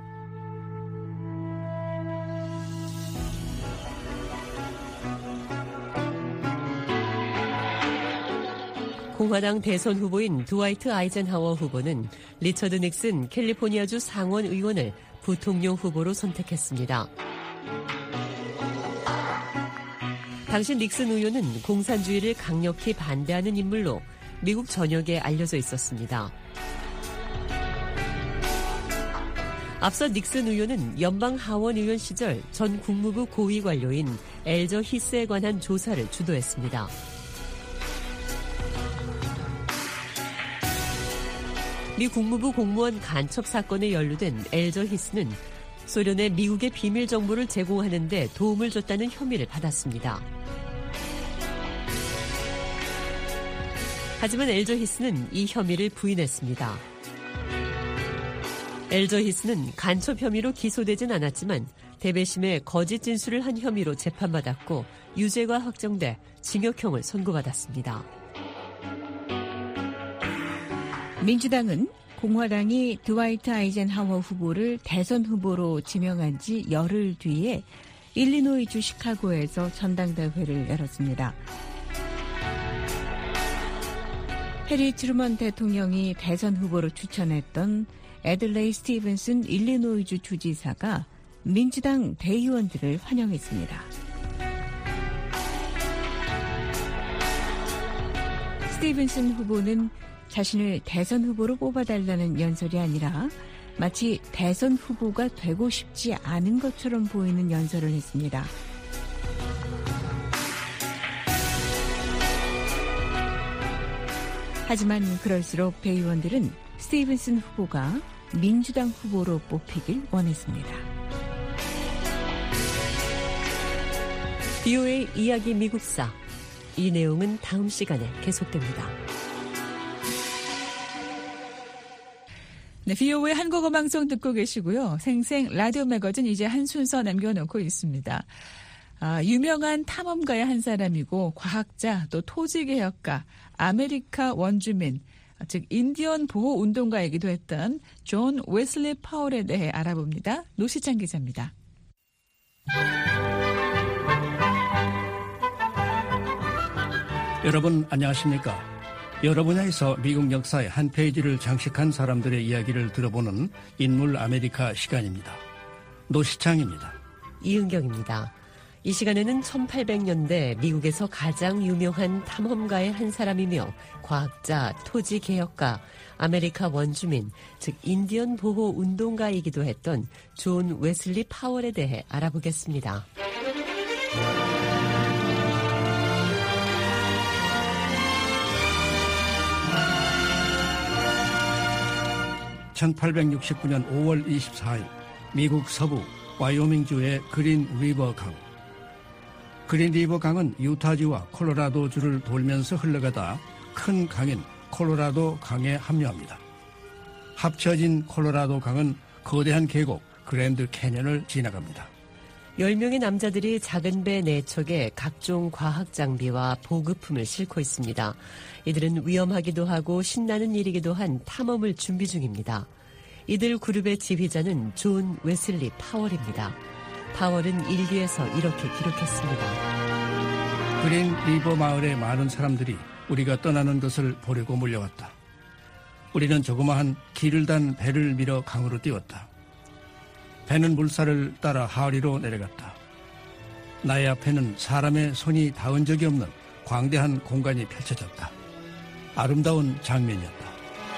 공화당 대선 후보인 드와이트 아이젠하워 후보는 리처드 닉슨 캘리포니아주 상원 의원을 부통령 후보로 선택했습니다. 당시 닉슨 의원은 공산주의를 강력히 반대하는 인물로 미국 전역에 알려져 있었습니다. 앞서 닉슨 의원은 연방 하원 의원 시절 전 국무부 고위 관료인 엘저 히스에 관한 조사를 주도했습니다. 미 국무부 공무원 간첩 사건에 연루된 엘저 히스는 소련에 미국의 비밀 정보를 제공하는 데 도움을 줬다는 혐의를 받았습니다. 하지만 엘저 히스는 이 혐의를 부인했습니다. 엘저 히스는 간첩 혐의로 기소되진 않았지만 대배심에 거짓 진술을 한 혐의로 재판받았고 유죄가 확정돼 징역형을 선고받았습니다. 민주당은 공화당이 드와이트 아이젠하워 후보를 대선 후보로 지명한 지 열흘 뒤에 일리노이주 시카고에서 전당대회를 열었습니다. 해리 트루먼 대통령이 대선 후보로 추천했던 애들레이 스티븐슨 일리노이주 주지사가 민주당 대의원들을 환영했습니다. 스티븐슨 후보는 자신을 대선 후보로 뽑아달라는 연설이 아니라 마치 대선 후보가 되고 싶지 않은 것처럼 보이는 연설을 했습니다. 하지만 그럴수록 대의원들은 스티븐슨 후보가 민주당 후보로 뽑히길 원했습니다. 비오에이 이야기 미국사. 이 내용은 다음 시간에 계속됩니다. 네, 비오에이 한국어 방송 듣고 계시고요. 생생 라디오 매거진 이제 한 순서 남겨놓고 있습니다. 아, 유명한 탐험가의 한 사람이고 과학자 또 토지개혁가 아메리카 원주민 즉 인디언 보호운동가이기도 했던 존 웨슬리 파월에 대해 알아봅니다. 노시찬 기자입니다. 여러분 안녕하십니까? 여러 분야에서 미국 역사의 한 페이지를 장식한 사람들의 이야기를 들어보는 인물 아메리카 시간입니다. 노시창입니다. 이은경입니다. 이 시간에는 천팔백 년대 미국에서 가장 유명한 탐험가의 한 사람이며 과학자, 토지개혁가, 아메리카 원주민, 즉 인디언 보호 운동가이기도 했던 존 웨슬리 파월에 대해 알아보겠습니다. 천팔백육십구 년 오월 이십사일 미국 서부 와이오밍주의 그린 리버 강. 그린 리버 강은 유타주와 콜로라도주를 돌면서 흘러가다 큰 강인 콜로라도 강에 합류합니다. 합쳐진 콜로라도 강은 거대한 계곡 그랜드 캐년을 지나갑니다. 열 명의 남자들이 작은 배 네 척에 각종 과학 장비와 보급품을 싣고 있습니다. 이들은 위험하기도 하고 신나는 일이기도 한 탐험을 준비 중입니다. 이들 그룹의 지휘자는 존 웨슬리 파월입니다. 파월은 일기에서 이렇게 기록했습니다. 그린 리버 마을의 많은 사람들이 우리가 떠나는 것을 보려고 몰려왔다. 우리는 조그마한 길을 단 배를 밀어 강으로 띄웠다. 배는 물살을 따라 하리로 내려갔다. 나의 앞에는 사람의 손이 닿은 적이 없는 광대한 공간이 펼쳐졌다. 아름다운 장면이었다.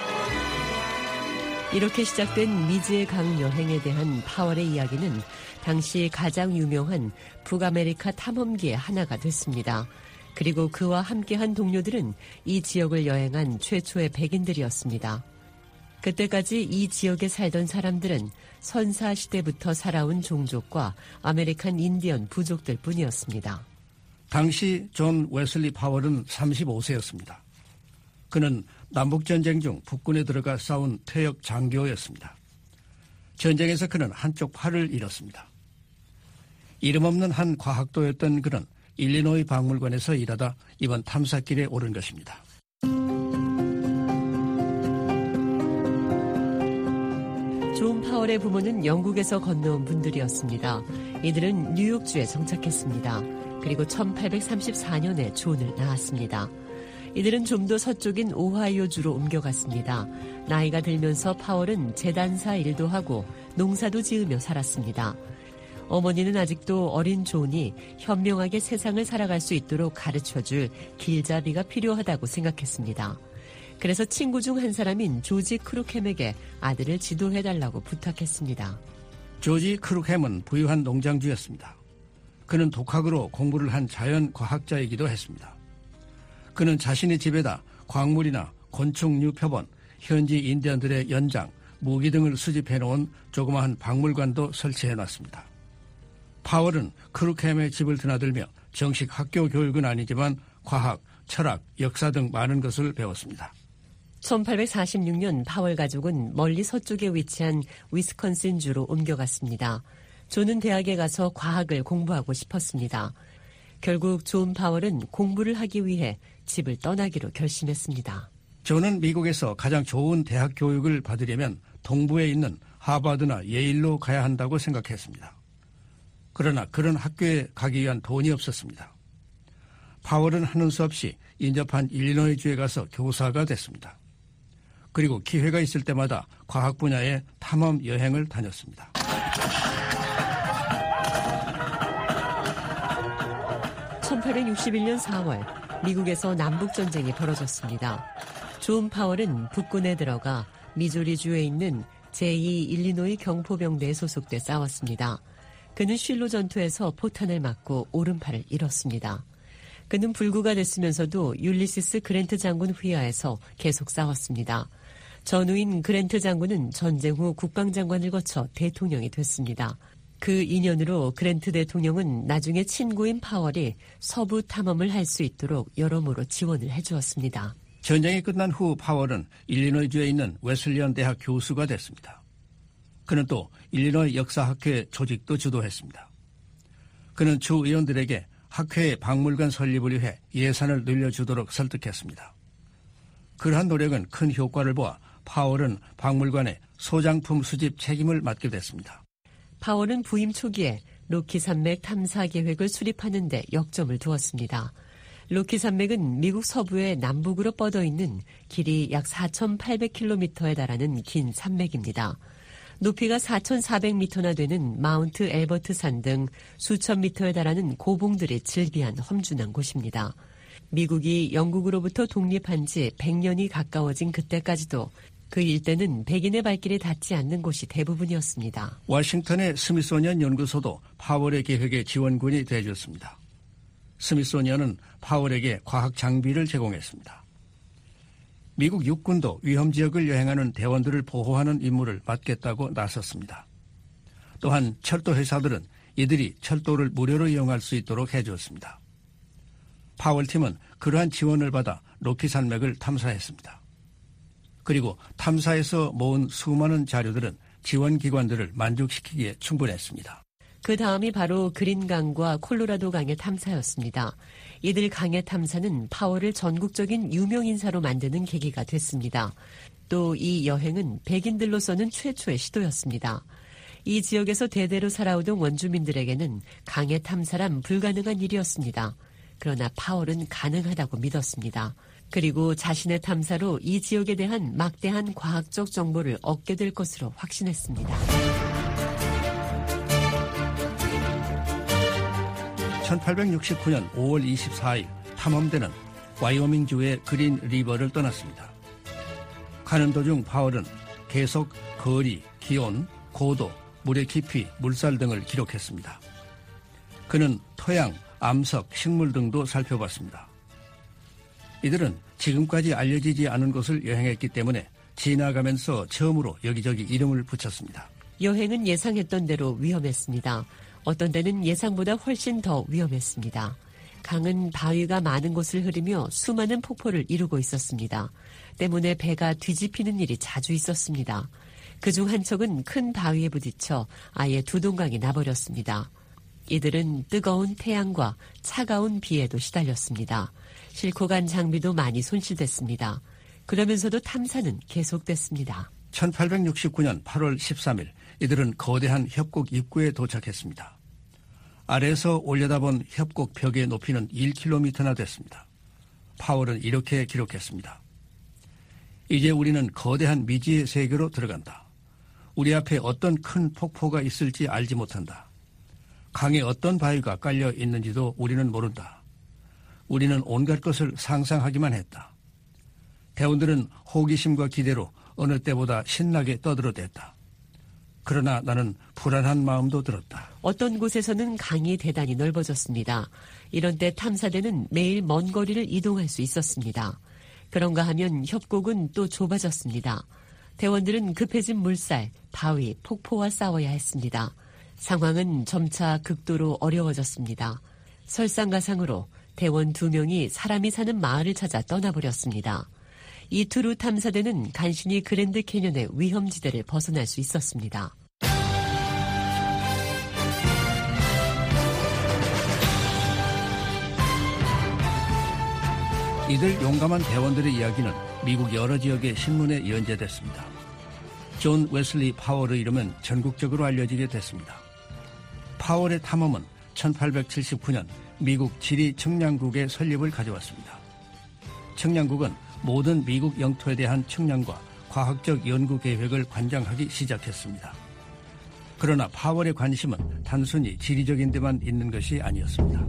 이렇게 시작된 미지의 강 여행에 대한 파월의 이야기는 당시 가장 유명한 북아메리카 탐험기의 하나가 됐습니다. 그리고 그와 함께한 동료들은 이 지역을 여행한 최초의 백인들이었습니다. 그때까지 이 지역에 살던 사람들은 선사시대부터 살아온 종족과 아메리칸 인디언 부족들 뿐이었습니다. 당시 존 웨슬리 파월은 서른다섯 세였습니다. 그는 남북전쟁 중 북군에 들어가 싸운 퇴역 장교였습니다. 전쟁에서 그는 한쪽 팔을 잃었습니다. 이름 없는 한 과학도였던 그는 일리노이 박물관에서 일하다 이번 탐사길에 오른 것입니다. 존 파월의 부모는 영국에서 건너온 분들이었습니다. 이들은 뉴욕주에 정착했습니다. 그리고 천팔백삼십사 년에 존을 낳았습니다. 이들은 좀 더 서쪽인 오하이오주로 옮겨갔습니다. 나이가 들면서 파월은 재단사 일도 하고 농사도 지으며 살았습니다. 어머니는 아직도 어린 존이 현명하게 세상을 살아갈 수 있도록 가르쳐줄 길잡이가 필요하다고 생각했습니다. 그래서 친구 중 한 사람인 조지 크루켐에게 아들을 지도해달라고 부탁했습니다. 조지 크루켐은 부유한 농장주였습니다. 그는 독학으로 공부를 한 자연과학자이기도 했습니다. 그는 자신의 집에다 광물이나 곤충류 표본, 현지 인디언들의 연장, 무기 등을 수집해놓은 조그마한 박물관도 설치해놨습니다. 파월은 크루켐의 집을 드나들며 정식 학교 교육은 아니지만 과학, 철학, 역사 등 많은 것을 배웠습니다. 천팔백사십육 년 파월 가족은 멀리 서쪽에 위치한 위스콘신주로 옮겨갔습니다. 존은 대학에 가서 과학을 공부하고 싶었습니다. 결국 존 파월은 공부를 하기 위해 집을 떠나기로 결심했습니다. 존은 미국에서 가장 좋은 대학 교육을 받으려면 동부에 있는 하버드나 예일로 가야 한다고 생각했습니다. 그러나 그런 학교에 가기 위한 돈이 없었습니다. 파월은 하는 수 없이 인접한 일리노이주에 가서 교사가 됐습니다. 그리고 기회가 있을 때마다 과학 분야의 탐험 여행을 다녔습니다. 천팔백육십일 년 사월 미국에서 남북전쟁이 벌어졌습니다. 존 파월은 북군에 들어가 미주리주에 있는 제이 일리노이 경포병대에 소속돼 싸웠습니다. 그는 쉴로 전투에서 포탄을 맞고 오른팔을 잃었습니다. 그는 불구가 됐으면서도 율리시스 그랜트 장군 휘하에서 계속 싸웠습니다. 전우인 그랜트 장군은 전쟁 후 국방장관을 거쳐 대통령이 됐습니다. 그 인연으로 그랜트 대통령은 나중에 친구인 파월이 서부 탐험을 할 수 있도록 여러모로 지원을 해주었습니다. 전쟁이 끝난 후 파월은 일리노이주에 있는 웨슬리언 대학 교수가 됐습니다. 그는 또 일리노이 역사학회 조직도 주도했습니다. 그는 주 의원들에게 학회의 박물관 설립을 위해 예산을 늘려주도록 설득했습니다. 그러한 노력은 큰 효과를 보아 파월은 박물관의 소장품 수집 책임을 맡게 됐습니다. 파월은 부임 초기에 로키 산맥 탐사 계획을 수립하는 데 역점을 두었습니다. 로키 산맥은 미국 서부의 남북으로 뻗어 있는 길이 약 사천팔백 킬로미터에 달하는 긴 산맥입니다. 높이가 사천사백 미터나 되는 마운트 엘버트 산 등 수천 미터에 달하는 고봉들이 즐비한 험준한 곳입니다. 미국이 영국으로부터 독립한 지 백 년이 가까워진 그때까지도 그 일대는 백인의 발길이 닿지 않는 곳이 대부분이었습니다. 워싱턴의 스미소니언 연구소도 파월의 계획의 지원군이 되어줬습니다. 스미소니언은 파월에게 과학 장비를 제공했습니다. 미국 육군도 위험지역을 여행하는 대원들을 보호하는 임무를 맡겠다고 나섰습니다. 또한 철도 회사들은 이들이 철도를 무료로 이용할 수 있도록 해주었습니다. 파월팀은 그러한 지원을 받아 로키 산맥을 탐사했습니다. 그리고 탐사에서 모은 수많은 자료들은 지원기관들을 만족시키기에 충분했습니다. 그 다음이 바로 그린강과 콜로라도 강의 탐사였습니다. 이들 강의 탐사는 파월을 전국적인 유명 인사로 만드는 계기가 됐습니다. 또 이 여행은 백인들로서는 최초의 시도였습니다. 이 지역에서 대대로 살아오던 원주민들에게는 강의 탐사란 불가능한 일이었습니다. 그러나 파월은 가능하다고 믿었습니다. 그리고 자신의 탐사로 이 지역에 대한 막대한 과학적 정보를 얻게 될 것으로 확신했습니다. 천팔백육십구 년 오월 이십사일 탐험대는 와이오밍주의 그린 리버를 떠났습니다. 가는 도중 파월은 계속 거리, 기온, 고도, 물의 깊이, 물살 등을 기록했습니다. 그는 토양, 암석, 식물 등도 살펴봤습니다. 이들은 지금까지 알려지지 않은 곳을 여행했기 때문에 지나가면서 처음으로 여기저기 이름을 붙였습니다. 여행은 예상했던 대로 위험했습니다. 어떤 데는 예상보다 훨씬 더 위험했습니다. 강은 바위가 많은 곳을 흐르며 수많은 폭포를 이루고 있었습니다. 때문에 배가 뒤집히는 일이 자주 있었습니다. 그중 한 척은 큰 바위에 부딪혀 아예 두 동강이 나버렸습니다. 이들은 뜨거운 태양과 차가운 비에도 시달렸습니다. 싣고 간 장비도 많이 손실됐습니다. 그러면서도 탐사는 계속됐습니다. 천팔백육십구 년 팔월 십삼일 이들은 거대한 협곡 입구에 도착했습니다. 아래에서 올려다본 협곡 벽의 높이는 일 킬로미터나 됐습니다. 파월은 이렇게 기록했습니다. 이제 우리는 거대한 미지의 세계로 들어간다. 우리 앞에 어떤 큰 폭포가 있을지 알지 못한다. 강에 어떤 바위가 깔려 있는지도 우리는 모른다. 우리는 온갖 것을 상상하기만 했다. 대원들은 호기심과 기대로 어느 때보다 신나게 떠들어댔다. 그러나 나는 불안한 마음도 들었다. 어떤 곳에서는 강이 대단히 넓어졌습니다. 이런 때 탐사대는 매일 먼 거리를 이동할 수 있었습니다. 그런가 하면 협곡은 또 좁아졌습니다. 대원들은 급해진 물살, 바위, 폭포와 싸워야 했습니다. 상황은 점차 극도로 어려워졌습니다. 설상가상으로 대원 두 명이 사람이 사는 마을을 찾아 떠나버렸습니다. 이 투루 탐사대는 간신히 그랜드 캐년의 위험지대를 벗어날 수 있었습니다. 이들 용감한 대원들의 이야기는 미국 여러 지역의 신문에 연재됐습니다. 존 웨슬리 파월의 이름은 전국적으로 알려지게 됐습니다. 파월의 탐험은 천팔백칠십구 년 미국 지리 측량국의 설립을 가져왔습니다. 측량국은 모든 미국 영토에 대한 측량과 과학적 연구 계획을 관장하기 시작했습니다. 그러나 파월의 관심은 단순히 지리적인 데만 있는 것이 아니었습니다.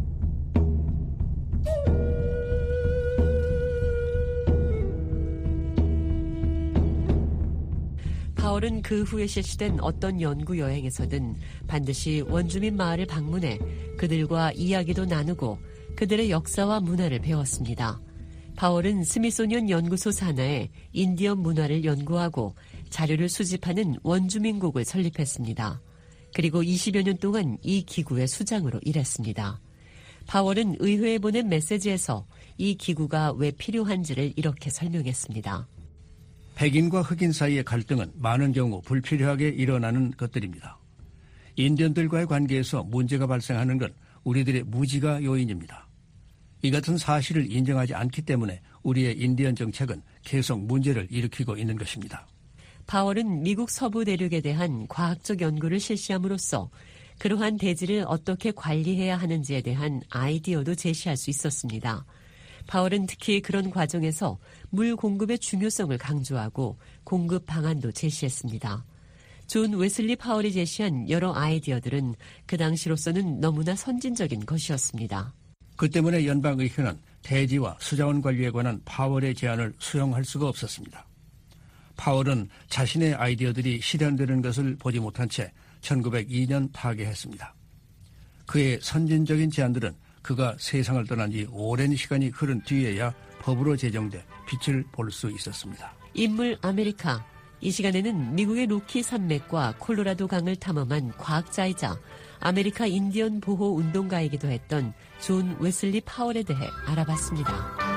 파월은 그 후에 실시된 어떤 연구 여행에서든 반드시 원주민 마을을 방문해 그들과 이야기도 나누고 그들의 역사와 문화를 배웠습니다. 파월은 스미소니언 연구소 산하에 인디언 문화를 연구하고 자료를 수집하는 원주민국을 설립했습니다. 그리고 이십여 년 동안 이 기구의 수장으로 일했습니다. 파월은 의회에 보낸 메시지에서 이 기구가 왜 필요한지를 이렇게 설명했습니다. 백인과 흑인 사이의 갈등은 많은 경우 불필요하게 일어나는 것들입니다. 인디언들과의 관계에서 문제가 발생하는 건 우리들의 무지가 요인입니다. 이 같은 사실을 인정하지 않기 때문에 우리의 인디언 정책은 계속 문제를 일으키고 있는 것입니다. 파월은 미국 서부 대륙에 대한 과학적 연구를 실시함으로써 그러한 대지를 어떻게 관리해야 하는지에 대한 아이디어도 제시할 수 있었습니다. 파월은 특히 그런 과정에서 물 공급의 중요성을 강조하고 공급 방안도 제시했습니다. 존 웨슬리 파월이 제시한 여러 아이디어들은 그 당시로서는 너무나 선진적인 것이었습니다. 그 때문에 연방의회는 대지와 수자원 관리에 관한 파월의 제안을 수용할 수가 없었습니다. 파월은 자신의 아이디어들이 실현되는 것을 보지 못한 채 천구백이 년 타계했습니다. 그의 선진적인 제안들은 그가 세상을 떠난 지 오랜 시간이 흐른 뒤에야 법으로 제정돼 빛을 볼 수 있었습니다. 인물 아메리카. 이 시간에는 미국의 로키 산맥과 콜로라도 강을 탐험한 과학자이자 아메리카 인디언 보호 운동가이기도 했던 존 웨슬리 파월에 대해 알아봤습니다.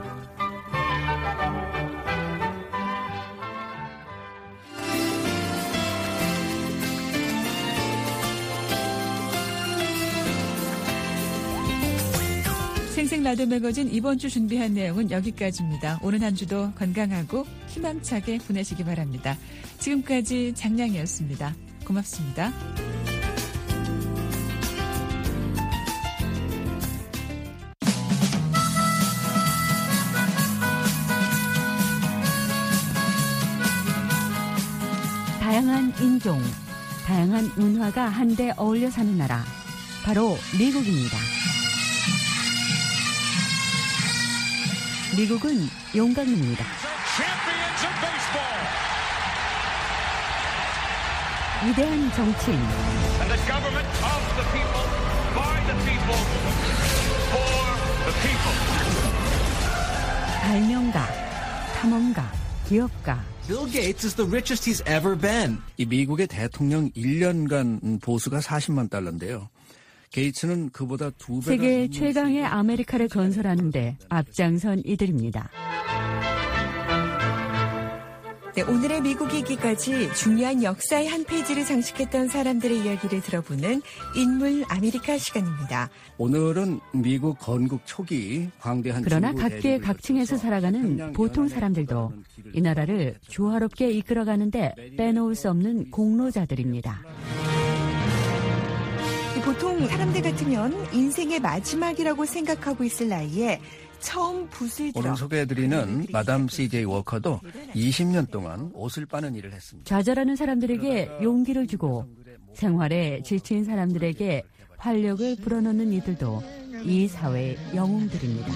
생생라디오 매거진 이번 주 준비한 내용은 여기까지입니다. 오늘 한 주도 건강하고 희망차게 보내시기 바랍니다. 지금까지 장량이었습니다. 고맙습니다. 다양한 인종, 다양한 문화가 한데 어울려 사는 나라, 바로 미국입니다. 미국은 용광입니다. 위대한 정치인, 발명가, 탐험가, 기업가. Bill Gates is the richest he's ever been. 이 미국의 대통령 일 년간 보수가 사십만 달러인데요. 게이츠는 그보다 두 배가 세계 최강의 아메리카를 건설하는데 앞장선 이들입니다. 네, 오늘의 미국 얘기까지 중요한 역사의 한 페이지를 장식했던 사람들의 이야기를 들어보는 인물 아메리카 시간입니다. 오늘은 미국 건국 초기 광대한 그러나 각계 각층에서 살아가는 보통 사람들도 이 나라를 조화롭게 이끌어가는데 빼놓을 수 없는 공로자들입니다. 보통 사람들 같으면 인생의 마지막이라고 생각하고 있을 나이에 처음 붓을 들어 오늘 소개해드리는 마담 씨제이 워커도 이십 년 동안 옷을 빠는 일을 했습니다. 좌절하는 사람들에게 용기를 주고 생활에 지친 사람들에게 활력을 불어넣는 이들도 이 사회의 영웅들입니다.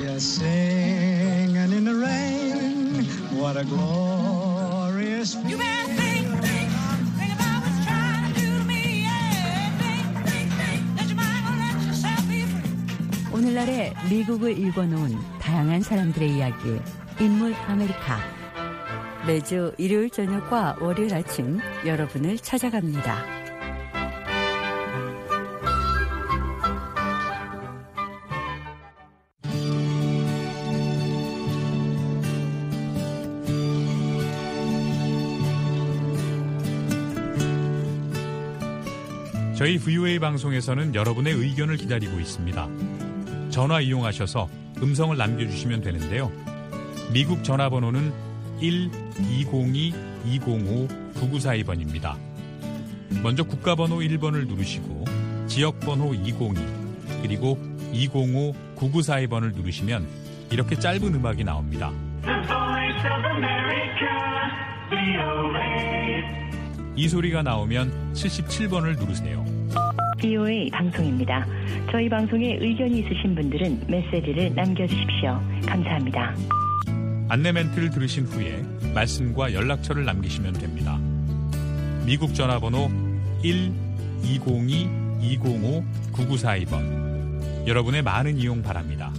오늘날의 미국을 읽어놓은 다양한 사람들의 이야기, 인물 아메리카. 매주 일요일 저녁과 월요일 아침 여러분을 찾아갑니다. 저희 브이오에이 방송에서는 여러분의 의견을 기다리고 있습니다. 전화 이용하셔서 음성을 남겨주시면 되는데요. 미국 전화번호는 일 이공이 이공오 구구사이 번입니다. 먼저 국가번호 일 번을 누르시고 지역번호 이공이 그리고 이공오 구구사이 번을 누르시면 이렇게 짧은 음악이 나옵니다. 이 소리가 나오면 칠십칠 번을 누르세요. 브이오에이 방송입니다. 저희 방송에 의견이 있으신 분들은 메시지를 남겨주십시오. 감사합니다. 안내 멘트를 들으신 후에 말씀과 연락처를 남기시면 됩니다. 미국 전화번호 일 이공이 이공오 구구사이 번. 여러분의 많은 이용 바랍니다.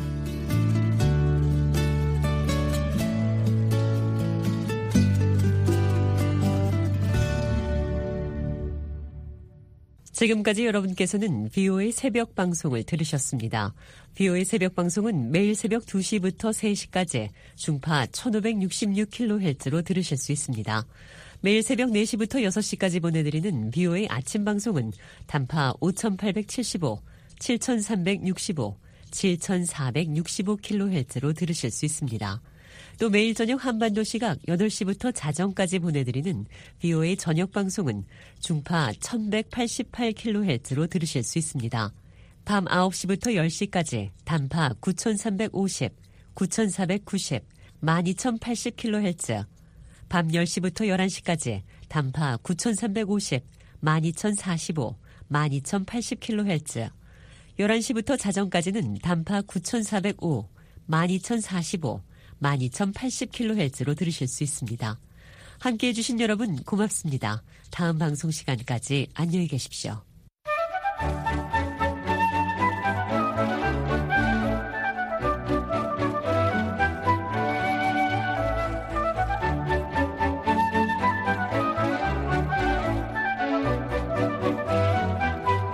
지금까지 여러분께서는 브이오에이 새벽 방송을 들으셨습니다. 브이오에이 새벽 방송은 매일 새벽 두 시부터 세 시까지 중파 천오백육십육 킬로헤르츠로 들으실 수 있습니다. 매일 새벽 네 시부터 여섯 시까지 보내드리는 브이오에이 아침 방송은 단파 오천팔백칠십오, 칠천삼백육십오, 칠천사백육십오 킬로헤르츠로 들으실 수 있습니다. 또 매일 저녁 한반도 시각 여덟 시부터 자정까지 보내드리는 브이오에이 저녁 방송은 중파 천백팔십팔 킬로헤르츠로 들으실 수 있습니다. 밤 아홉 시부터 열 시까지 단파 구천삼백오십, 구천사백구십, 만이천팔십 킬로헤르츠, 밤 열 시부터 열한 시까지 단파 구천삼백오십, 만이천사십오, 만이천팔십 킬로헤르츠, 열한 시부터 자정까지는 단파 구천사백오, 만이천사십오, 만이천팔십 킬로헤르츠로 들으실 수 있습니다. 함께해 주신 여러분 고맙습니다. 다음 방송 시간까지 안녕히 계십시오.